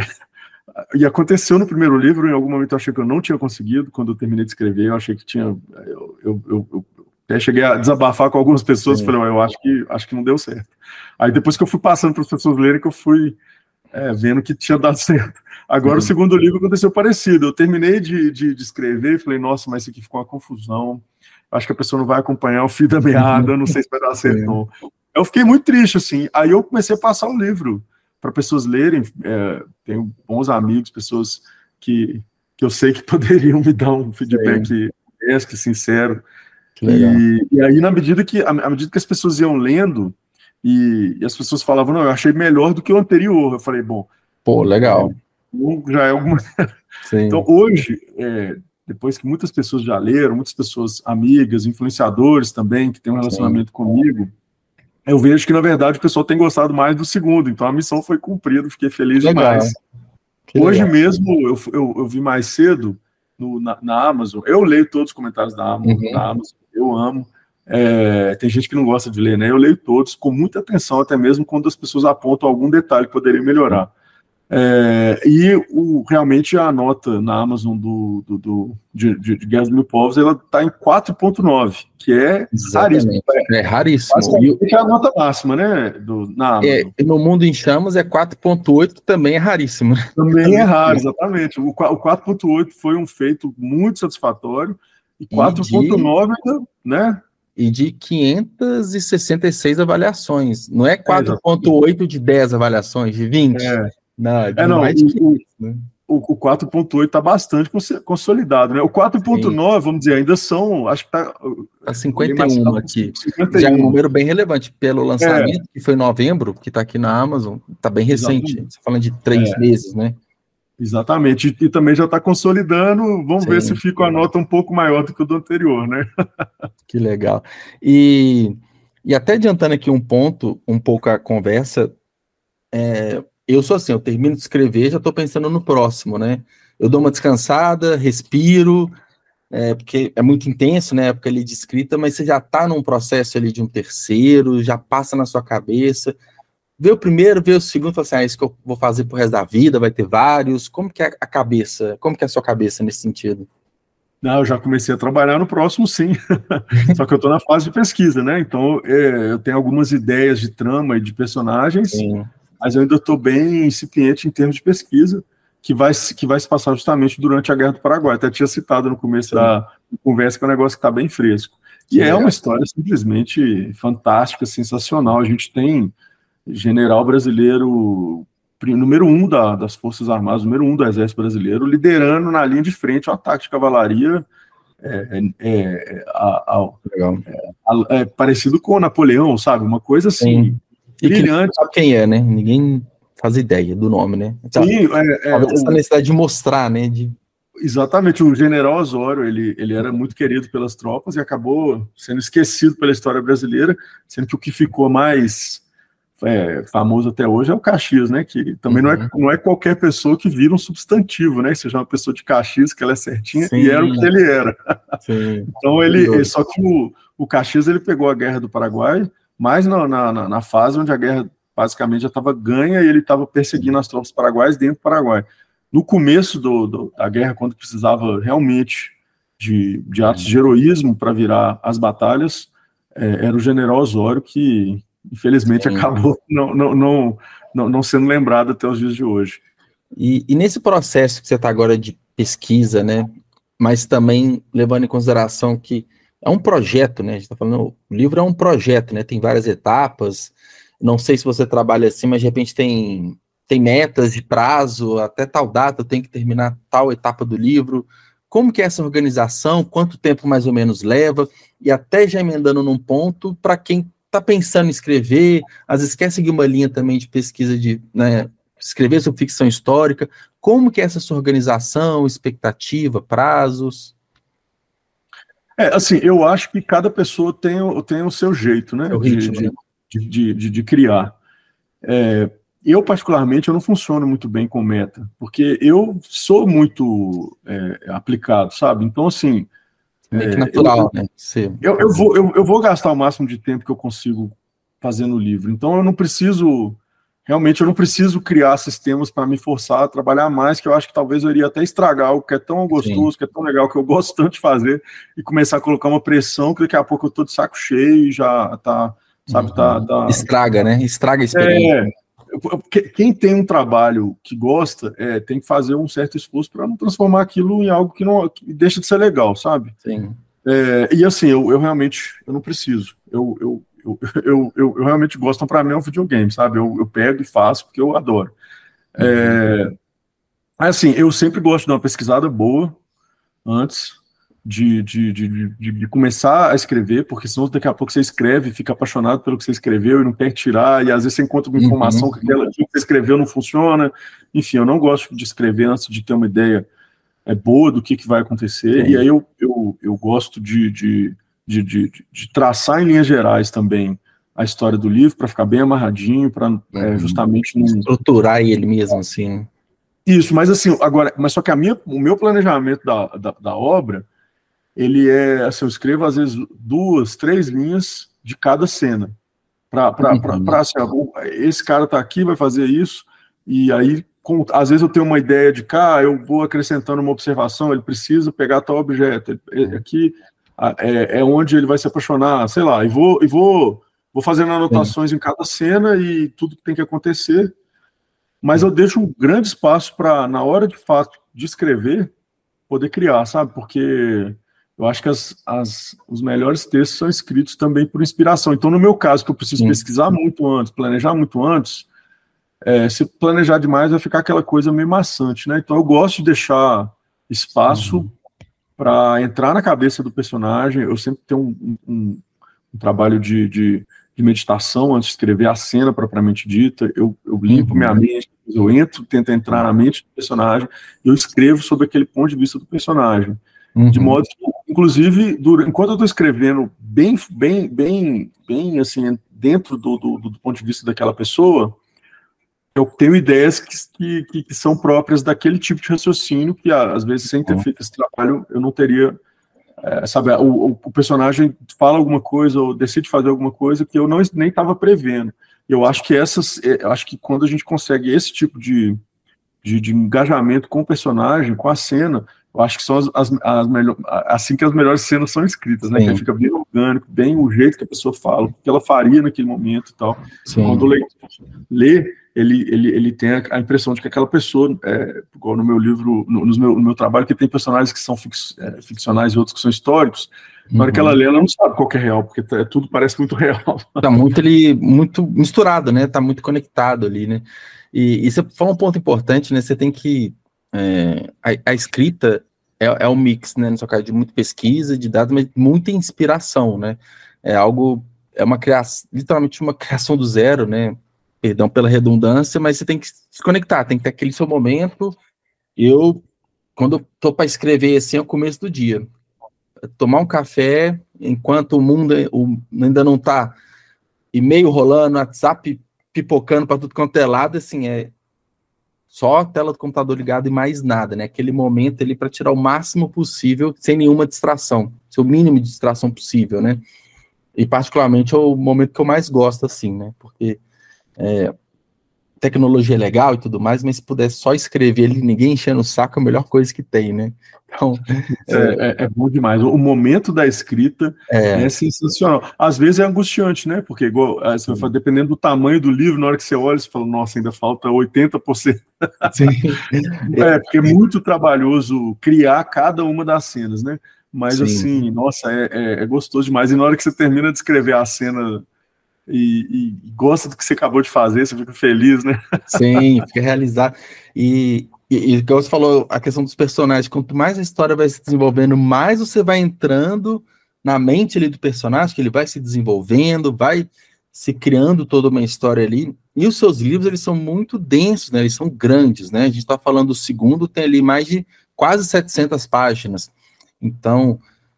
e aconteceu no primeiro livro, em algum momento eu achei que eu não tinha conseguido, quando eu terminei de escrever, eu achei que tinha... Eu, eu, eu, eu Até cheguei a desabafar com algumas pessoas, é. falei, eu acho que, acho que não deu certo. Aí depois que eu fui passando para as pessoas lerem, que eu fui é, vendo que tinha dado certo. Agora Sim. o segundo livro aconteceu parecido, eu terminei de, de, de escrever, falei, nossa, mas isso aqui ficou uma confusão, acho que a pessoa não vai acompanhar o fio da meada, não sei se vai dar certo é. não. Eu fiquei muito triste, assim, aí eu comecei a passar o livro para pessoas lerem, é, tenho bons amigos, pessoas que, que eu sei que poderiam me dar um feedback honesto, sincero. E, e aí, na medida que, à medida que as pessoas iam lendo, e, e as pessoas falavam, não, eu achei melhor do que o anterior, eu falei, bom... Pô, legal. É, já é alguma... Então, hoje, é, depois que muitas pessoas já leram, muitas pessoas amigas, influenciadores também, que têm um relacionamento Sim. comigo, eu vejo que, na verdade, o pessoal tem gostado mais do segundo, então a missão foi cumprida, fiquei feliz legal. demais. Que hoje legal. mesmo, eu, eu, eu vi mais cedo, no, na, na Amazon, eu leio todos os comentários da Amazon, uhum. da Amazon eu amo, é, tem gente que não gosta de ler, né? Eu leio todos com muita atenção, até mesmo quando as pessoas apontam algum detalhe que poderia melhorar. É, e o, realmente a nota na Amazon do, do, do, de, de, de Guerra dos Mil Povos, ela está em quatro ponto nove, que é Exatamente. raríssimo. É, é raríssimo. E é a nota máxima, né? Do, na Amazon. É, no Mundo em Chamas é quatro ponto oito, também é raríssimo. Também é raro, exatamente. O, o quatro ponto oito foi um feito muito satisfatório, e quatro ponto nove, né? E de quinhentas e sessenta e seis avaliações. Não é quatro ponto oito de dez avaliações, de vinte? É. Não, de é, não, mais o, de quinhentas, né? O, o quatro ponto oito está bastante consolidado, né? O quatro ponto nove, vamos dizer, ainda são, acho que está... Está cinquenta e um aqui. cinquenta e um. Já é um número bem relevante pelo lançamento, é. que foi em novembro, que está aqui na Amazon, está bem recente. Exatamente. Você falando de três é. meses, né? Exatamente, e, e também já está consolidando, vamos Sim. ver se fica a nota um pouco maior do que o do anterior, né? Que legal. E, e até adiantando aqui um ponto, um pouco a conversa, é, eu sou assim, eu termino de escrever, já estou pensando no próximo, né? Eu dou uma descansada, respiro, é, porque é muito intenso, né, a época ali de escrita, mas você já está num processo ali de um terceiro, já passa na sua cabeça, vê o primeiro, vê o segundo, fala assim, ah, isso que eu vou fazer pro resto da vida, vai ter vários, como que é a cabeça, como que é a sua cabeça nesse sentido? Não, eu já comecei a trabalhar no próximo, sim, só que eu estou na fase de pesquisa, né, então é, eu tenho algumas ideias de trama e de personagens, sim, mas eu ainda estou bem incipiente em termos de pesquisa, que vai, que vai se passar justamente durante a Guerra do Paraguai. Até tinha citado no começo Sim. da conversa que é um negócio que está bem fresco. E Sim, é uma história simplesmente fantástica, sensacional. A gente tem general brasileiro, número um da, das Forças Armadas, número um do Exército Brasileiro, liderando na linha de frente o ataque de cavalaria é, é, a, a, é, é, parecido com o Napoleão, sabe? Uma coisa assim, Sim. brilhante. E sabe quem é, né? Ninguém faz ideia do nome, né? Então, Sim, é, é, essa necessidade de mostrar, né? De... Exatamente, o general Osório, ele, ele era muito querido pelas tropas e acabou sendo esquecido pela história brasileira, sendo que o que ficou mais é, famoso até hoje é o Caxias, né? Que também uhum. não, é, não é qualquer pessoa que vira um substantivo, né? Que seja uma pessoa de Caxias, que ela é certinha, Sim. e era o que ele era. Sim. Então, ele, ele, só que o, o Caxias, ele pegou a Guerra do Paraguai, mais na, na, na fase onde a guerra basicamente já estava ganha e ele estava perseguindo as tropas paraguaias dentro do Paraguai. No começo do, do, da guerra, quando precisava realmente de, de atos de heroísmo para virar as batalhas, é, era o general Osório que, infelizmente, Sim. acabou não, não, não, não, não sendo lembrado até os dias de hoje. E, e nesse processo que você está agora de pesquisa, né, mas também levando em consideração que é um projeto, né, a gente está falando, o livro é um projeto, né, tem várias etapas. Não sei se você trabalha assim, mas de repente tem, tem metas de prazo, até tal data tem que terminar tal etapa do livro. Como que é essa organização? Quanto tempo mais ou menos leva? E até já emendando num ponto, para quem está pensando em escrever, às vezes quer seguir uma linha também de pesquisa, de né, escrever sobre ficção histórica. Como que é essa sua organização, expectativa, prazos? É, assim, eu acho que cada pessoa tem, tem o seu jeito, né? O ritmo, de, né? De, de, de criar. É, eu, particularmente, eu não funciono muito bem com meta, porque eu sou muito é, aplicado, sabe? Então, assim... Meio que natural, eu, né? Sim. Eu, eu, vou, eu, eu vou gastar o máximo de tempo que eu consigo fazendo o livro. Então, eu não preciso... Realmente, eu não preciso criar sistemas para me forçar a trabalhar mais, que eu acho que talvez eu iria até estragar algo que é tão gostoso, Sim. que é tão legal, que eu gosto tanto de fazer, e começar a colocar uma pressão que daqui a pouco eu tô de saco cheio e já tá... Sabe, uhum. tá, tá... Estraga, né? Estraga a experiência. É, quem tem um trabalho que gosta é, tem que fazer um certo esforço para não transformar aquilo em algo que não que deixa de ser legal, sabe? Sim. É, e assim, eu, eu realmente eu não preciso. Eu, eu, eu, eu, eu, eu realmente gosto, então para mim é um videogame, sabe? Eu, eu pego e faço porque eu adoro. Uhum. É, assim, eu sempre gosto de dar uma pesquisada boa antes. De, de, de, de, de começar a escrever, porque senão daqui a pouco você escreve, fica apaixonado pelo que você escreveu e não quer tirar, e às vezes você encontra uma informação uhum. que aquela que você escreveu não funciona. Enfim, eu não gosto de escrever antes de ter uma ideia é, boa do que, que vai acontecer, Sim. e aí eu, eu, eu gosto de, de, de, de, de traçar em linhas gerais também a história do livro, para ficar bem amarradinho, para uhum. é, justamente... Não... estruturar ele mesmo, assim. Isso, mas assim, agora, mas só que a minha, o meu planejamento da, da, da obra ele é, assim, eu escrevo às vezes duas, três linhas de cada cena, para uhum. assim, esse cara tá aqui, vai fazer isso, e aí, com, às vezes eu tenho uma ideia de cá, eu vou acrescentando uma observação, ele precisa pegar tal objeto, ele, aqui é, é onde ele vai se apaixonar, sei lá, e vou, e vou, vou fazendo anotações uhum. em cada cena, e tudo que tem que acontecer, mas eu deixo um grande espaço para, na hora de fato de escrever, poder criar, sabe, porque... Eu acho que as, as, os melhores textos são escritos também por inspiração. Então, no meu caso, que eu preciso Sim. pesquisar muito antes, planejar muito antes, é, se planejar demais vai ficar aquela coisa meio maçante, né? Então, eu gosto de deixar espaço uhum. para entrar na cabeça do personagem. Eu sempre tenho um, um, um trabalho de, de, de meditação antes de escrever a cena propriamente dita. Eu, eu limpo uhum. minha mente, eu entro, tento entrar na mente do personagem e eu escrevo sobre aquele ponto de vista do personagem. Uhum. De modo que, inclusive, durante, enquanto eu estou escrevendo bem, bem, bem, bem, assim, dentro do, do, do ponto de vista daquela pessoa, eu tenho ideias que, que, que são próprias daquele tipo de raciocínio que, às vezes, sem ter feito esse trabalho, eu não teria é, sabe, o, o personagem fala alguma coisa ou decide fazer alguma coisa que eu não, nem estava prevendo. Eu acho que essas, eu acho que quando a gente consegue esse tipo de, de, de engajamento com o personagem, com a cena, eu acho que são as, as, as melhores, assim que as melhores cenas são escritas, né? Sim. Que fica bem orgânico, bem o jeito que a pessoa fala, o que ela faria naquele momento e tal. Sim. Quando o leitor lê, ele, ele, ele tem a impressão de que aquela pessoa, é, igual no meu livro, no, no, meu, no meu trabalho, que tem personagens que são fix, é, ficcionais e outros que são históricos, uhum. Na hora que ela lê, ela não sabe qual que é real, porque tá, tudo parece muito real. Tá muito, ali, muito misturado, né? Tá muito conectado ali, né? E, e você falou um ponto importante, né? Você tem que... É, a, a escrita é, é um mix, né, no seu caso, de muita pesquisa, de dados, mas muita inspiração, né, é algo, é uma criação, literalmente uma criação do zero, né, perdão pela redundância, mas você tem que se conectar, tem que ter aquele seu momento. Eu, quando eu tô para escrever, assim, é o começo do dia, tomar um café, enquanto o mundo o, ainda não tá e-mail rolando, WhatsApp pipocando para tudo quanto é lado, assim, é só a tela do computador ligada e mais nada, né? Aquele momento ali para tirar o máximo possível, sem nenhuma distração, seu mínimo de distração possível, né? E particularmente é o momento que eu mais gosto, assim, né? Porque é, tecnologia é legal e tudo mais, mas se pudesse só escrever ali, ninguém enchendo o saco, é a melhor coisa que tem, né? Então, é, é, é bom demais. O momento da escrita é, é sensacional. Às vezes é angustiante, né? Porque igual, você vai falar, dependendo do tamanho do livro, na hora que você olha, você fala, nossa, ainda falta oitenta por cento. Sim. É, porque é muito trabalhoso criar cada uma das cenas, né? Mas Sim. assim, nossa, é, é, é gostoso demais. E na hora que você termina de escrever a cena e, e gosta do que você acabou de fazer, você fica feliz, né? Sim, fica realizado. E E, e como você falou, a questão dos personagens, quanto mais a história vai se desenvolvendo, mais você vai entrando na mente ali do personagem, que ele vai se desenvolvendo, vai se criando toda uma história ali. E os seus livros, eles são muito densos, né? Eles são grandes, né? A gente está falando do segundo, tem ali mais de quase setecentas páginas. Então,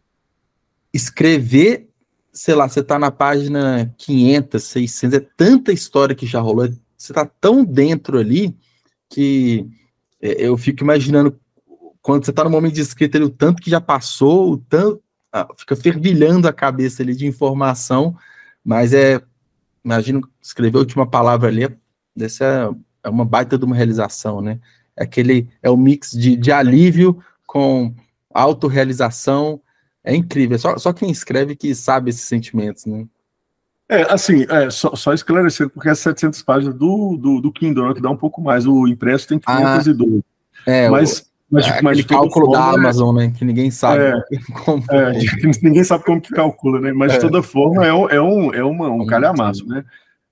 escrever, sei lá, você está na página quinhentas, seiscentas, é tanta história que já rolou, você está tão dentro ali que... eu fico imaginando, quando você está no momento de escrita, o tanto que já passou, o tanto, ah, fica fervilhando a cabeça ali de informação, mas é, imagino, escrever a última palavra ali, essa é uma baita de uma realização, né? É aquele, é o mix de, de alívio com autorrealização, é incrível, só, só quem escreve que sabe esses sentimentos, né? É, assim, é, só, só esclarecendo, porque as setecentas páginas do, do, do Kindle, né, que dá um pouco mais, o impresso tem quinhentas e doze. Ah, é, mas, o, mas, é, mas aquele cálculo forma, da Amazon, né, que ninguém sabe. É, como... é, ninguém sabe como que calcula, né, mas é. de toda forma é, um, é, um, é uma, um calhamaço, né,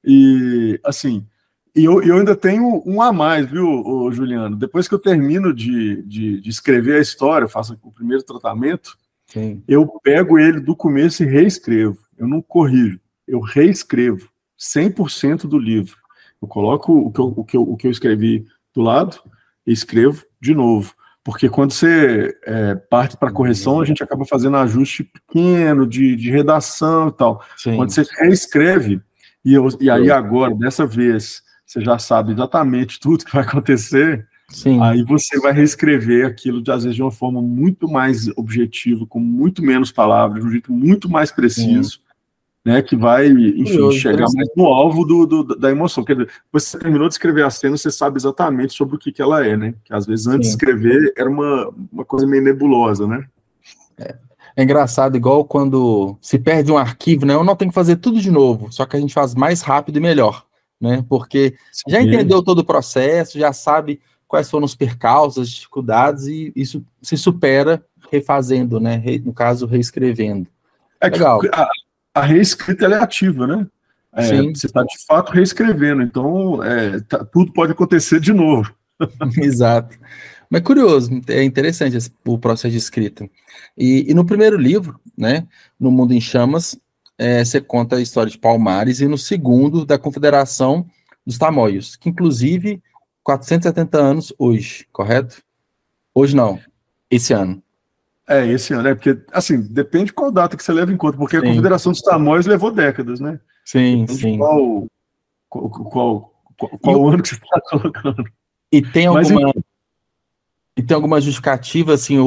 e, assim, e eu, eu ainda tenho um a mais, viu, ô, Juliano, depois que eu termino de, de, de escrever a história, eu faço o primeiro tratamento, Sim. eu pego ele do começo e reescrevo, eu não corrijo. Eu reescrevo cem por cento do livro. Eu coloco o que eu, o que eu, o que eu escrevi do lado e escrevo de novo. Porque quando você é, parte para correção, a gente acaba fazendo ajuste pequeno de, de redação e tal. Sim. Quando você reescreve, e, eu, e aí agora, dessa vez, você já sabe exatamente tudo que vai acontecer, Sim. aí você vai reescrever aquilo, de, às vezes, de uma forma muito mais objetiva, com muito menos palavras, de um jeito muito mais preciso. Sim. Né, que vai, enfim, Curioso, chegar mais no alvo do, do, da emoção. Quer dizer, você terminou de escrever a cena, você sabe exatamente sobre o que, que ela é, né? Que às vezes antes Sim. de escrever era uma, uma coisa meio nebulosa, né? É, é engraçado, igual quando se perde um arquivo, né? Eu não tenho que fazer tudo de novo, só que a gente faz mais rápido e melhor, né? Porque Sim. já entendeu todo o processo, já sabe quais foram os percalços, as dificuldades, e isso se supera refazendo, né? Re, no caso, reescrevendo. É Legal. Que a, a reescrita ela é ativa, né? É, você está de fato reescrevendo, então é, tá, tudo pode acontecer de novo. Exato. Mas curioso, é interessante esse, o processo de escrita. E, e no primeiro livro, né, No Mundo em Chamas, é, você conta a história de Palmares, e no segundo, da Confederação dos Tamoios, que inclusive quatrocentos e setenta anos hoje, correto? Hoje não, esse ano. É, esse ano, é porque, assim, depende qual data que você leva em conta, porque sim. a Confederação dos Tamoios levou décadas, né? Sim, depende sim. Qual, qual, qual, qual, qual ano que você está colocando. E tem alguma, Mas, e tem alguma justificativa, assim, o,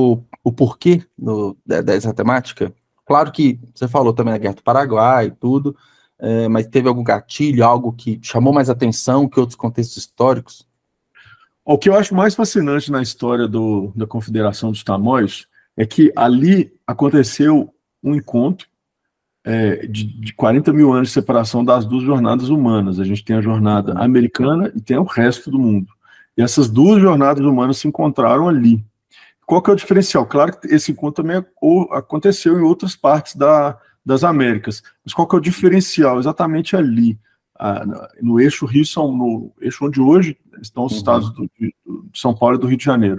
o porquê do, dessa temática? Claro que você falou também da Guerra do Paraguai e tudo, é, mas teve algum gatilho, algo que chamou mais atenção que outros contextos históricos? O que eu acho mais fascinante na história do, da Confederação dos Tamoios é que ali aconteceu um encontro é, de, de quarenta mil anos de separação das duas jornadas humanas. A gente tem a jornada americana e tem o resto do mundo. E essas duas jornadas humanas se encontraram ali. Qual que é o diferencial? Claro que esse encontro também aconteceu em outras partes da, das Américas. Mas qual que é o diferencial? Exatamente ali, no eixo Rio, São, no eixo onde hoje estão os uhum. estados do, de São Paulo e do Rio de Janeiro.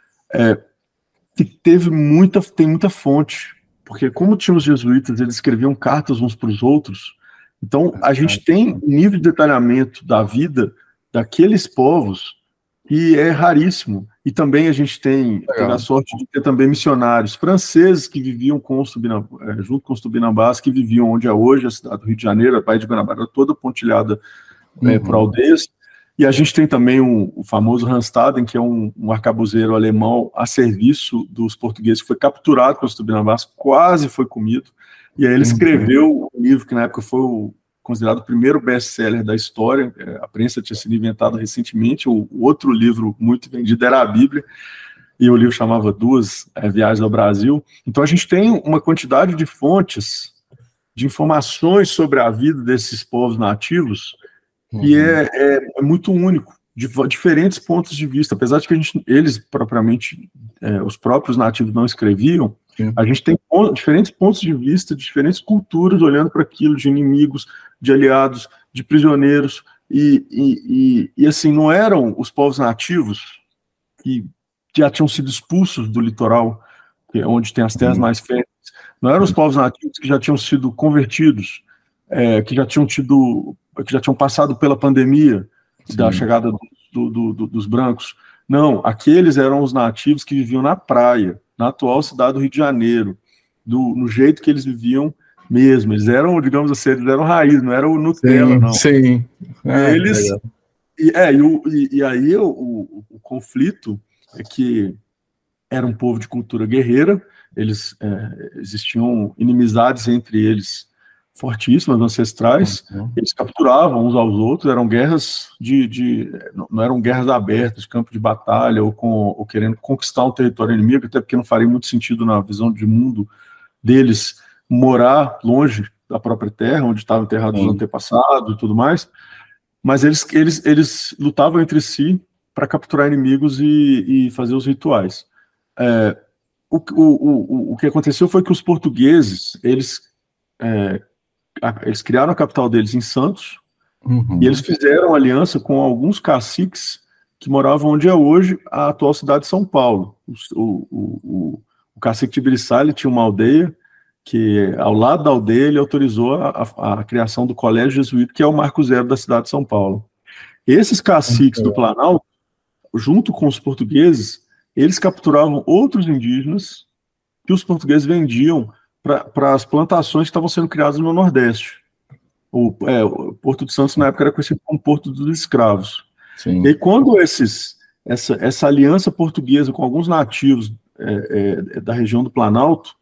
É, que teve muita, tem muita fonte, porque como tinha os jesuítas, eles escreviam cartas uns para os outros, então a gente tem um nível de detalhamento da vida daqueles povos que é raríssimo. E também a gente tem teve a sorte de ter também missionários franceses que viviam com os Tupinambás, junto com os Tupinambás, que viviam onde é hoje a cidade do Rio de Janeiro, a Baía de Guanabara, toda pontilhada uhum. é, por aldeias. E a gente tem também um, o famoso Randstaden, que é um, um arcabuzeiro alemão a serviço dos portugueses, que foi capturado pelos Tupinambás, quase foi comido. E aí ele escreveu um livro que na época foi o considerado o primeiro best-seller da história. A prensa tinha sido inventada recentemente. O, o outro livro muito vendido era a Bíblia, e o livro chamava Duas é, Viagens ao Brasil. Então a gente tem uma quantidade de fontes, de informações sobre a vida desses povos nativos, que uhum. é, é, é muito único, de diferentes pontos de vista. Apesar de que a gente, eles, propriamente, é, os próprios nativos não escreviam, Sim. a gente tem pontos, diferentes pontos de vista, de diferentes culturas olhando para aquilo, de inimigos, de aliados, de prisioneiros, e, e, e, e assim, não eram os povos nativos que já tinham sido expulsos do litoral, que é onde tem as terras uhum. mais férteis, não eram os povos nativos que já tinham sido convertidos, é, que já tinham tido, que já tinham passado pela pandemia Sim. da chegada do, do, do, dos brancos. Não, aqueles eram os nativos que viviam na praia, na atual cidade do Rio de Janeiro, do, no jeito que eles viviam mesmo. Eles eram, digamos assim, eles eram raiz, não era o Nutella, sim, não. Sim. É, eles, e, é, e, o, e, e aí o, o, o conflito é que era um povo de cultura guerreira, eles é, existiam inimizades entre eles fortíssimas, ancestrais, uhum. eles capturavam uns aos outros, eram guerras de, de não eram guerras abertas, de campo de batalha, ou, com, ou querendo conquistar um território inimigo, até porque não faria muito sentido na visão de mundo deles morar longe da própria terra, onde estavam enterrados uhum. os antepassados e tudo mais, mas eles, eles, eles lutavam entre si para capturar inimigos e, e fazer os rituais. É, o, o, o, o que aconteceu foi que os portugueses, eles é, eles criaram a capital deles em Santos, uhum. e eles fizeram aliança com alguns caciques que moravam onde é hoje a atual cidade de São Paulo. O, o, o, o cacique Tibiriçá tinha uma aldeia que, ao lado da aldeia, ele autorizou a, a, a criação do Colégio Jesuíta, que é o marco zero da cidade de São Paulo. Esses caciques uhum. do Planalto, junto com os portugueses, eles capturavam outros indígenas que os portugueses vendiam para as plantações que estavam sendo criadas no Nordeste. O, é, o Porto de Santos, na época, era conhecido como Porto dos Escravos. Sim. E quando esses, essa, essa aliança portuguesa com alguns nativos é, é, da região do Planalto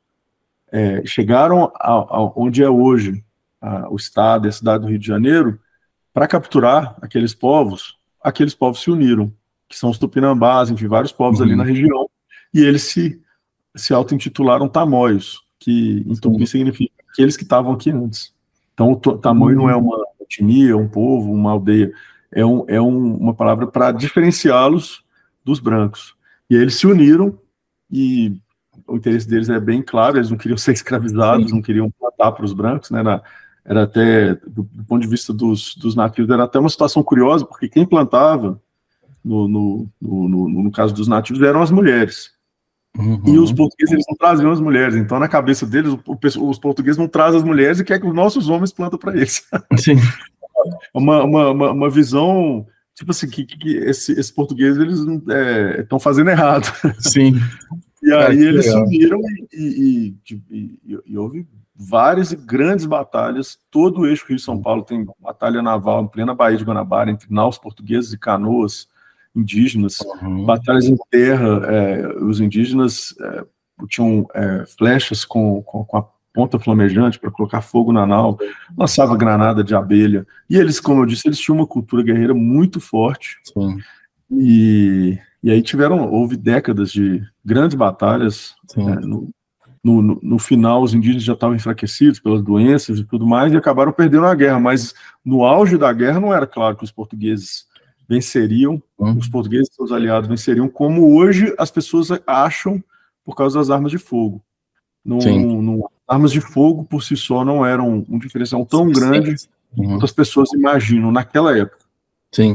é, chegaram a, a onde é hoje a, o estado e a cidade do Rio de Janeiro, para capturar aqueles povos, aqueles povos se uniram, que são os Tupinambás, enfim, vários povos uhum. ali na região, e eles se, se auto-intitularam Tamoios, que em Tupi significa aqueles que estavam aqui antes. Então, o tamoio uhum. não é uma etnia, um povo, uma aldeia, é, um, é um, uma palavra para diferenciá-los dos brancos. E eles se uniram, e o interesse deles é bem claro, eles não queriam ser escravizados, Sim. não queriam plantar para os brancos, né, era, era até, do, do ponto de vista dos, dos nativos, era até uma situação curiosa, porque quem plantava, no, no, no, no, no caso dos nativos, eram as mulheres. Uhum. E os portugueses, eles não traziam as mulheres, então na cabeça deles, o, os portugueses não trazem as mulheres e quer que os nossos homens plantam para eles. Sim. uma, uma, uma, uma visão, tipo assim, que, que esse, esses portugueses, eles estão é, fazendo errado. Sim. E aí é, eles se uniram e, e, e, e, e houve várias e grandes batalhas, todo o eixo Rio-São Paulo tem batalha naval em plena Baía de Guanabara, entre naus portugueses e canoas indígenas, uhum. batalhas em terra, é, os indígenas é, tinham é, flechas com, com, com a ponta flamejante para colocar fogo na nau, lançava granada de abelha, e eles, como eu disse, eles tinham uma cultura guerreira muito forte. Sim. E, e aí tiveram, houve décadas de grandes batalhas. É, no, no, no final, os indígenas já estavam enfraquecidos pelas doenças e tudo mais, e acabaram perdendo a guerra, mas no auge da guerra não era claro que os portugueses venceriam, hum. os portugueses e seus aliados venceriam, como hoje as pessoas acham por causa das armas de fogo. No, no, armas de fogo, por si só, não eram um diferencial tão grande uhum. quanto as pessoas imaginam naquela época. Sim.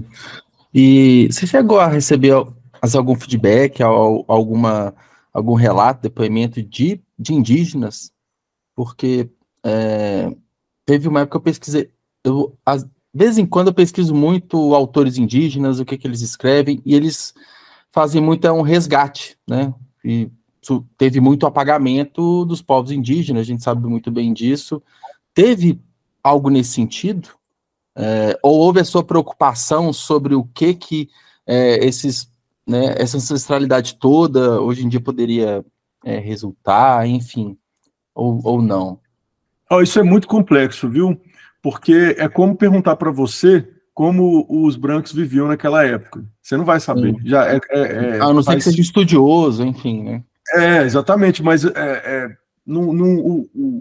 E você chegou a receber algum feedback, alguma, algum relato, depoimento de, de indígenas? Porque é, teve uma época que eu pesquisei, eu, às de vez em quando eu pesquiso muito autores indígenas, o que, que eles escrevem, e eles fazem muito é um resgate, né? E teve muito apagamento dos povos indígenas, a gente sabe muito bem disso. Teve algo nesse sentido? É, ou houve a sua preocupação sobre o que que é, esses, né, essa ancestralidade toda hoje em dia poderia é, resultar, enfim, ou, ou não? Oh, isso é muito complexo, viu? Porque é como perguntar para você como os brancos viviam naquela época. Você não vai saber. Sim. Já é, é, é, a não ser faz... que seja estudioso, enfim, né? É, exatamente, mas é, é, no, no, o, o,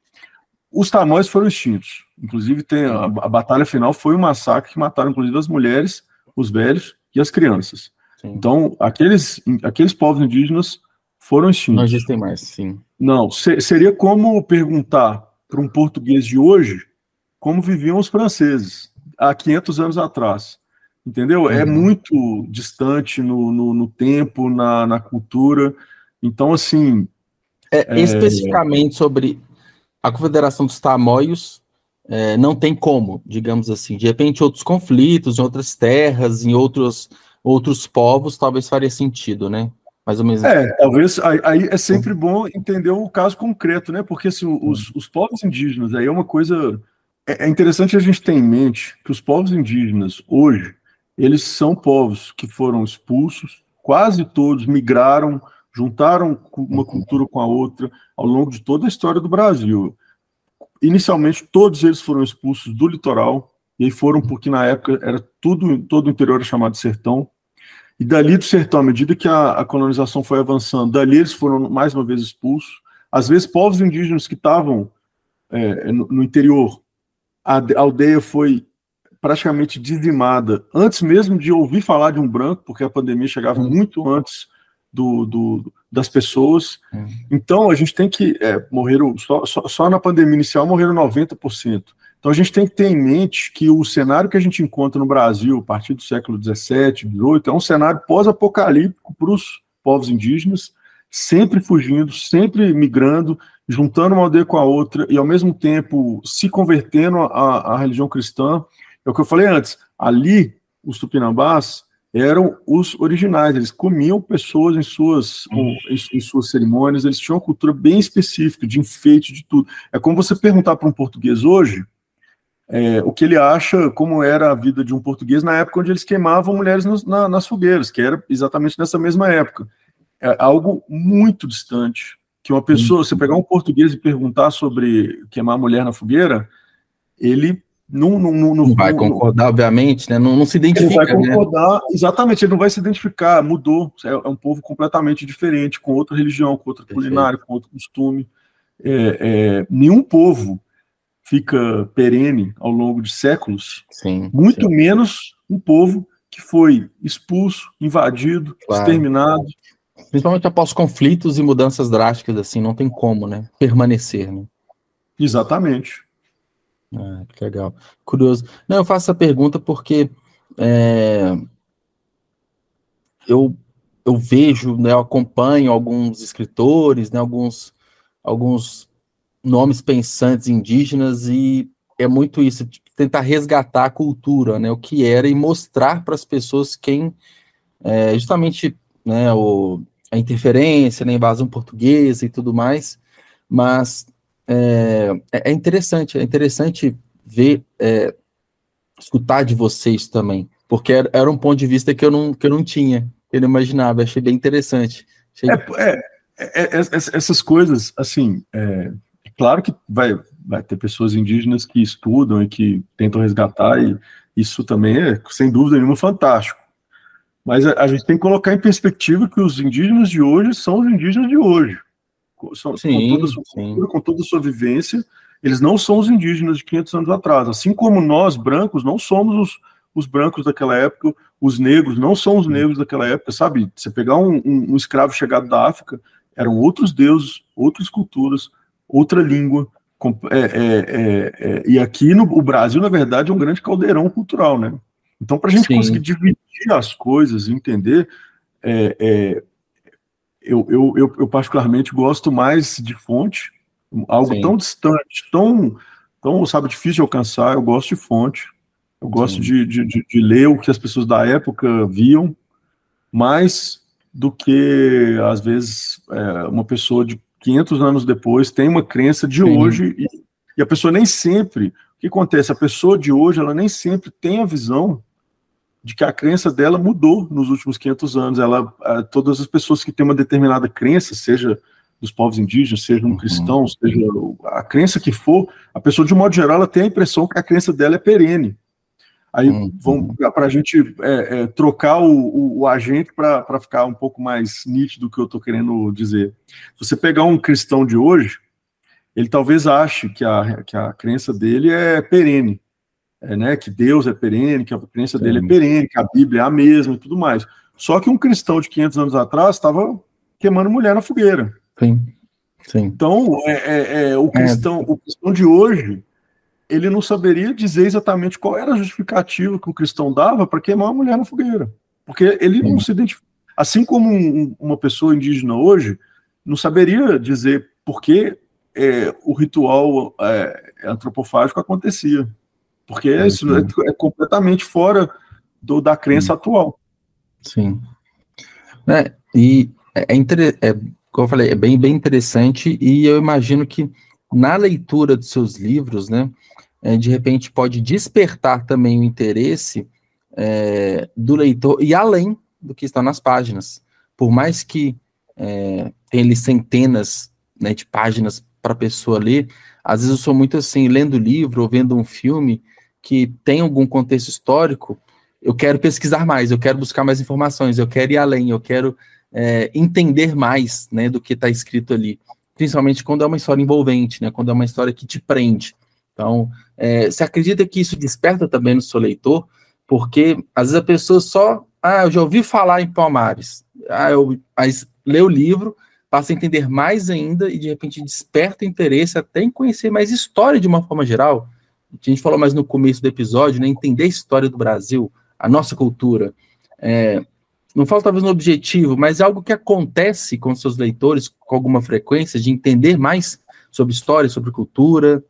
os tamanhos foram extintos. Inclusive, tem a, a batalha final foi um massacre que mataram, inclusive, as mulheres, os velhos e as crianças. Sim. Então, aqueles, aqueles povos indígenas foram extintos. Não existem mais, sim. Não, se, seria como perguntar para um português de hoje como viviam os franceses há quinhentos anos atrás. Entendeu? Uhum. É muito distante no, no, no tempo, na, na cultura. Então, assim... É, é... Especificamente sobre a Confederação dos Tamoios, é, não tem como, digamos assim. De repente, outros conflitos, em outras terras, em outros, outros povos, talvez faria sentido, né? Mais ou menos. É, talvez... Aí, aí é sempre bom entender o caso concreto, né? Porque assim, os, os povos indígenas, aí é uma coisa... É, é interessante a gente ter em mente que os povos indígenas, hoje, eles são povos que foram expulsos, quase todos migraram, juntaram uma cultura com a outra ao longo de toda a história do Brasil. Inicialmente, todos eles foram expulsos do litoral, e aí foram porque na época era tudo, todo o interior era chamado de sertão, e dali do sertão, à medida que a, a colonização foi avançando, dali eles foram mais uma vez expulsos. Às vezes, povos indígenas que estavam é, no, no interior, a, a aldeia foi praticamente dizimada, antes mesmo de ouvir falar de um branco, porque a pandemia chegava hum. muito antes do, do, das pessoas. Hum. Então, a gente tem que... É, morreram, só, só, só na pandemia inicial morreram noventa por cento. Então, a gente tem que ter em mente que o cenário que a gente encontra no Brasil, a partir do século dezessete, dezoito, é um cenário pós-apocalíptico para os povos indígenas, sempre fugindo, sempre migrando, juntando uma aldeia com a outra, e, ao mesmo tempo, se convertendo à, à religião cristã. É o que eu falei antes, ali, os tupinambás eram os originais, eles comiam pessoas em suas, em, em suas cerimônias, eles tinham uma cultura bem específica, de enfeite, de tudo. É como você perguntar para um português hoje, é, o que ele acha, como era a vida de um português na época onde eles queimavam mulheres nos, na, nas fogueiras, que era exatamente nessa mesma época. É algo muito distante, que uma pessoa, você pegar um português e perguntar sobre queimar mulher na fogueira, ele... Não, não, não, não vai não, concordar, não, obviamente, né? Não, não se identifica. Ele vai concordar, né? Exatamente, ele não vai se identificar, mudou. É, é um povo completamente diferente, com outra religião, com outra Perfeito. culinária, com outro costume. É, é, nenhum povo fica perene ao longo de séculos, sim, muito sim. menos um povo que foi expulso, invadido, claro. exterminado. Principalmente após conflitos e mudanças drásticas, assim, não tem como, né? Permanecer, né? Exatamente. Ah, que legal. Curioso. Não, eu faço essa pergunta porque é, eu, eu vejo, né, eu acompanho alguns escritores, né, alguns, alguns nomes pensantes indígenas, e é muito isso, de tentar resgatar a cultura, né, o que era, e mostrar para as pessoas quem, é, justamente, né, o, a interferência, né, a invasão portuguesa e tudo mais, mas... É, é interessante, é interessante ver, é, escutar de vocês também, porque era, era um ponto de vista que eu não, que eu não tinha, que eu não imaginava, achei bem interessante. Achei... É, é, é, é, essas coisas, assim, é, é claro que vai, vai ter pessoas indígenas que estudam e que tentam resgatar, e isso também é, sem dúvida nenhuma, fantástico. Mas a, a gente tem que colocar em perspectiva que os indígenas de hoje são os indígenas de hoje. São, sim, com toda a sua cultura, com toda a sua vivência, eles não são os indígenas de quinhentos anos atrás. Assim como nós, brancos, não somos os, os brancos daquela época, os negros não são os negros daquela época, sabe? Você pegar um, um, um escravo chegado da África, eram outros deuses, outras culturas, outra língua. É, é, é, é, e aqui no o Brasil, na verdade, é um grande caldeirão cultural, né? Então, para a gente Sim. conseguir dividir as coisas e entender, é, é, eu, eu, eu, eu particularmente gosto mais de fonte, algo Sim. tão distante, tão, tão, sabe, difícil de alcançar. Eu gosto de fonte, eu gosto de, de, de, de ler o que as pessoas da época viam, mais do que, às vezes, é, uma pessoa de quinhentos anos depois tem uma crença de Sim. hoje, e, e a pessoa nem sempre, o que acontece, a pessoa de hoje, ela nem sempre tem a visão de que a crença dela mudou nos últimos quinhentos anos. Ela, todas as pessoas que têm uma determinada crença, seja dos povos indígenas, seja um cristão, uhum. seja a crença que for, a pessoa, de um modo geral, ela tem a impressão que a crença dela é perene. Aí, uhum. para a gente é, é, trocar o, o, o agente para ficar um pouco mais nítido do que eu estou querendo dizer. Se você pegar um cristão de hoje, ele talvez ache que a, que a crença dele é perene. É, né, que Deus é perene, que a crença Sim. dele é perene, que a Bíblia é a mesma e tudo mais. Só que um cristão de quinhentos anos atrás estava queimando mulher na fogueira. Sim. Sim. Então, é, é, é, o, cristão, é. o cristão de hoje, ele não saberia dizer exatamente qual era a justificativa que o cristão dava para queimar a mulher na fogueira. Porque ele Sim. não se identifica. Assim como um, uma pessoa indígena hoje não saberia dizer por que é, o ritual é, antropofágico acontecia. Porque é, isso é, é completamente fora do, da crença Sim. atual. Sim. É, e é, é, como eu falei, é bem, bem interessante, e eu imagino que na leitura dos seus livros, né, é, de repente pode despertar também o interesse é, do leitor, e além do que está nas páginas. Por mais que é, tenha ali centenas, né, de páginas para a pessoa ler, às vezes eu sou muito assim, lendo o livro ou vendo um filme que tem algum contexto histórico, eu quero pesquisar mais, eu quero buscar mais informações, eu quero ir além, eu quero é, entender mais, né, do que está escrito ali, principalmente quando é uma história envolvente, né, quando é uma história que te prende. Então, é, você acredita que isso desperta também no seu leitor? Porque às vezes a pessoa só, ah, eu já ouvi falar em Palmares, ah, eu, mas lê o livro, passa a entender mais ainda e de repente desperta interesse até em conhecer mais história de uma forma geral. A gente falou mais no começo do episódio, né, entender a história do Brasil, a nossa cultura. É, não falo talvez no objetivo, mas é algo que acontece com seus leitores com alguma frequência, de entender mais sobre história, sobre cultura.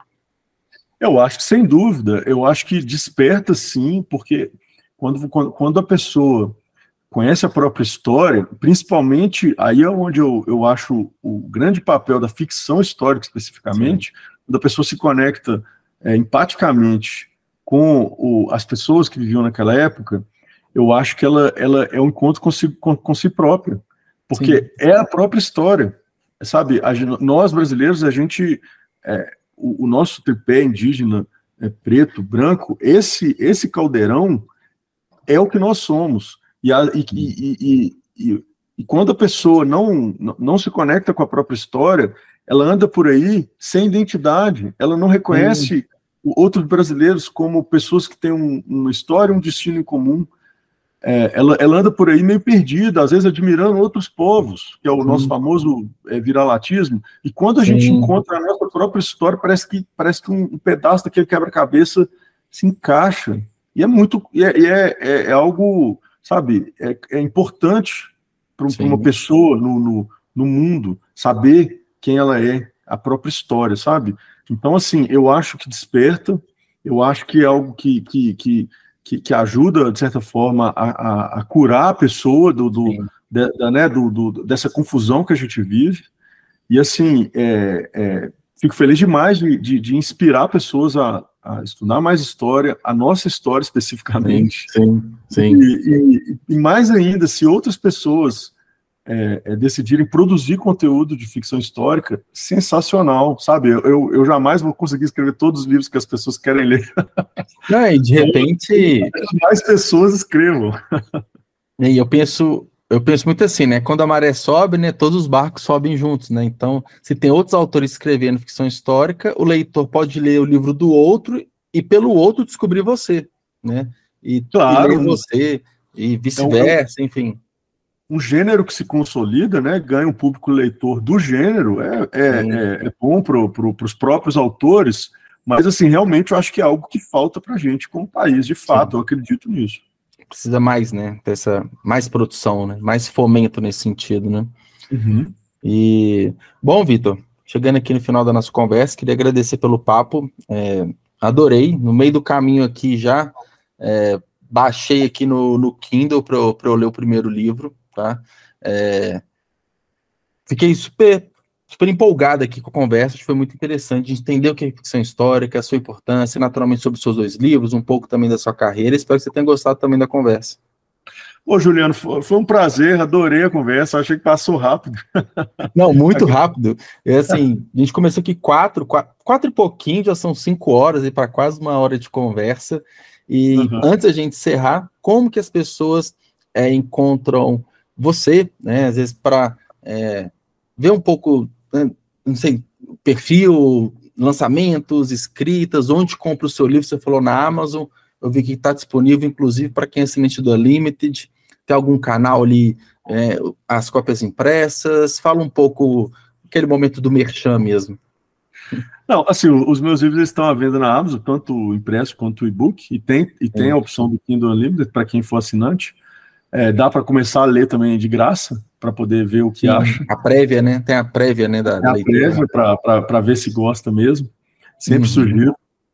Eu acho que, sem dúvida, eu acho que desperta sim, porque quando, quando, quando a pessoa conhece a própria história, principalmente, aí é onde eu, eu acho o grande papel da ficção histórica especificamente, sim. quando a pessoa se conecta É, empaticamente com o, as pessoas que viviam naquela época, eu acho que ela, ela é um encontro com si, com, com si própria, porque Sim. é a própria história, sabe? A, nós brasileiros, a gente, é, o, o nosso tripé indígena, é, preto, branco, esse, esse caldeirão é o que nós somos, e, a, e, e, e, e, e quando a pessoa não, não se conecta com a própria história, ela anda por aí sem identidade, ela não reconhece hum. outros brasileiros como pessoas que têm um, uma história, um destino em comum. É, ela, ela anda por aí meio perdida, às vezes admirando outros povos, que é o hum. nosso famoso é, viralatismo, e quando a Sim. gente encontra a nossa própria história, parece que, parece que um, um pedaço daquele quebra-cabeça se encaixa, e é muito, e é, é, é, é algo, sabe, é, é importante para um, uma pessoa no, no, no mundo saber quem ela é, a própria história, sabe? Então, assim, eu acho que desperta, eu acho que é algo que, que, que, que, que ajuda, de certa forma, a, a, a curar a pessoa do, do, de, da, né, do, do, dessa confusão que a gente vive, e, assim, é, é, fico feliz demais de, de, de inspirar pessoas a, a estudar mais história, a nossa história especificamente. Sim, sim. E, e, e mais ainda, se outras pessoas é, é, decidirem produzir conteúdo de ficção histórica, sensacional, sabe? Eu, eu jamais vou conseguir escrever todos os livros que as pessoas querem ler. Não, e de repente... mais pessoas escrevam. E eu penso... Eu penso muito assim, né? Quando a maré sobe, né? Todos os barcos sobem juntos, né? Então, se tem outros autores escrevendo ficção histórica, o leitor pode ler o livro do outro e pelo outro descobrir você, né? E, claro, e ler você, e vice-versa, enfim. Um gênero que se consolida, né? Ganha um público leitor do gênero, é, é, é, é bom para pro, os próprios autores, mas, assim, realmente eu acho que é algo que falta para a gente como país, de fato, Sim. eu acredito nisso. Precisa mais, né, dessa, mais produção, né, mais fomento nesse sentido, né. Uhum. E, bom, Vitor, chegando aqui no final da nossa conversa, queria agradecer pelo papo, é, adorei, no meio do caminho aqui já, é, baixei aqui no, no Kindle para eu, eu ler o primeiro livro, tá, é, fiquei super... super empolgado aqui com a conversa, acho que foi muito interessante entender o que é ficção histórica, a sua importância, naturalmente sobre os seus dois livros, um pouco também da sua carreira, espero que você tenha gostado também da conversa. Ô, Juliano, foi um prazer, adorei a conversa, achei que passou rápido. Não, muito rápido, é assim, a gente começou aqui quatro, quatro, quatro e pouquinho, já são cinco horas e para quase uma hora de conversa, e uhum. antes da gente encerrar, como que as pessoas é, encontram você, né, às vezes para é, ver um pouco... não sei, perfil, lançamentos, escritas, onde compra o seu livro, você falou na Amazon, eu vi que está disponível, inclusive, para quem é assinante do Unlimited, tem algum canal ali, é, as cópias impressas, fala um pouco, aquele momento do merchan mesmo. Não, assim, os meus livros estão à venda na Amazon, tanto o impresso quanto o e-book, e tem, e tem a opção do Kindle Unlimited para quem for assinante. É, dá para começar a ler também de graça, para poder ver o que Sim, acha. A prévia, né? Tem a prévia, né? Da, da a prévia para ver se gosta mesmo. Sempre uhum. sugiro.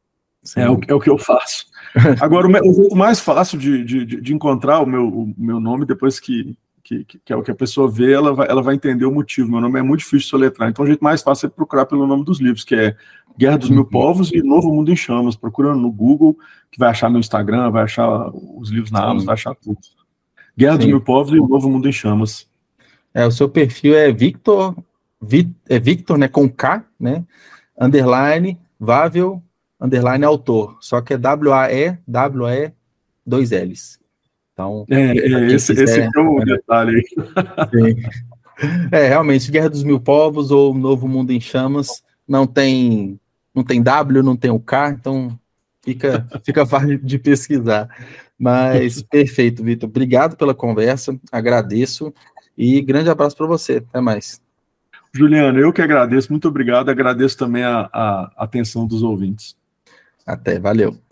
É o, é o que eu faço. Agora, o, o jeito mais fácil de, de, de encontrar o meu, o meu nome, depois que, que, que, é o que a pessoa vê, ela vai, ela vai entender o motivo. Meu nome é muito difícil de soletrar. Então, o jeito mais fácil é procurar pelo nome dos livros, que é Guerra dos uhum. Mil Povos e Novo Mundo em Chamas. Procurando no Google, que vai achar meu Instagram, vai achar os livros na Amazon, vai achar tudo. Guerra Sim. dos Mil Povos e o Novo Mundo em Chamas. É, o seu perfil é Victor, Vi, é Victor, né, com K, né, underline, Vável, underline, autor, só que é W A E, W A E, dois L's. Então, é, é esse, quiser, esse é o é, detalhe aí. Sim. É, realmente, Guerra dos Mil Povos ou Novo Mundo em Chamas, não tem, não tem W, não tem o K, então fica, fica fácil de pesquisar. Mas, perfeito, Vitor, obrigado pela conversa, agradeço. E grande abraço para você. Até mais. Juliano, eu que agradeço. Muito obrigado. Agradeço também a, a atenção dos ouvintes. Até. Valeu.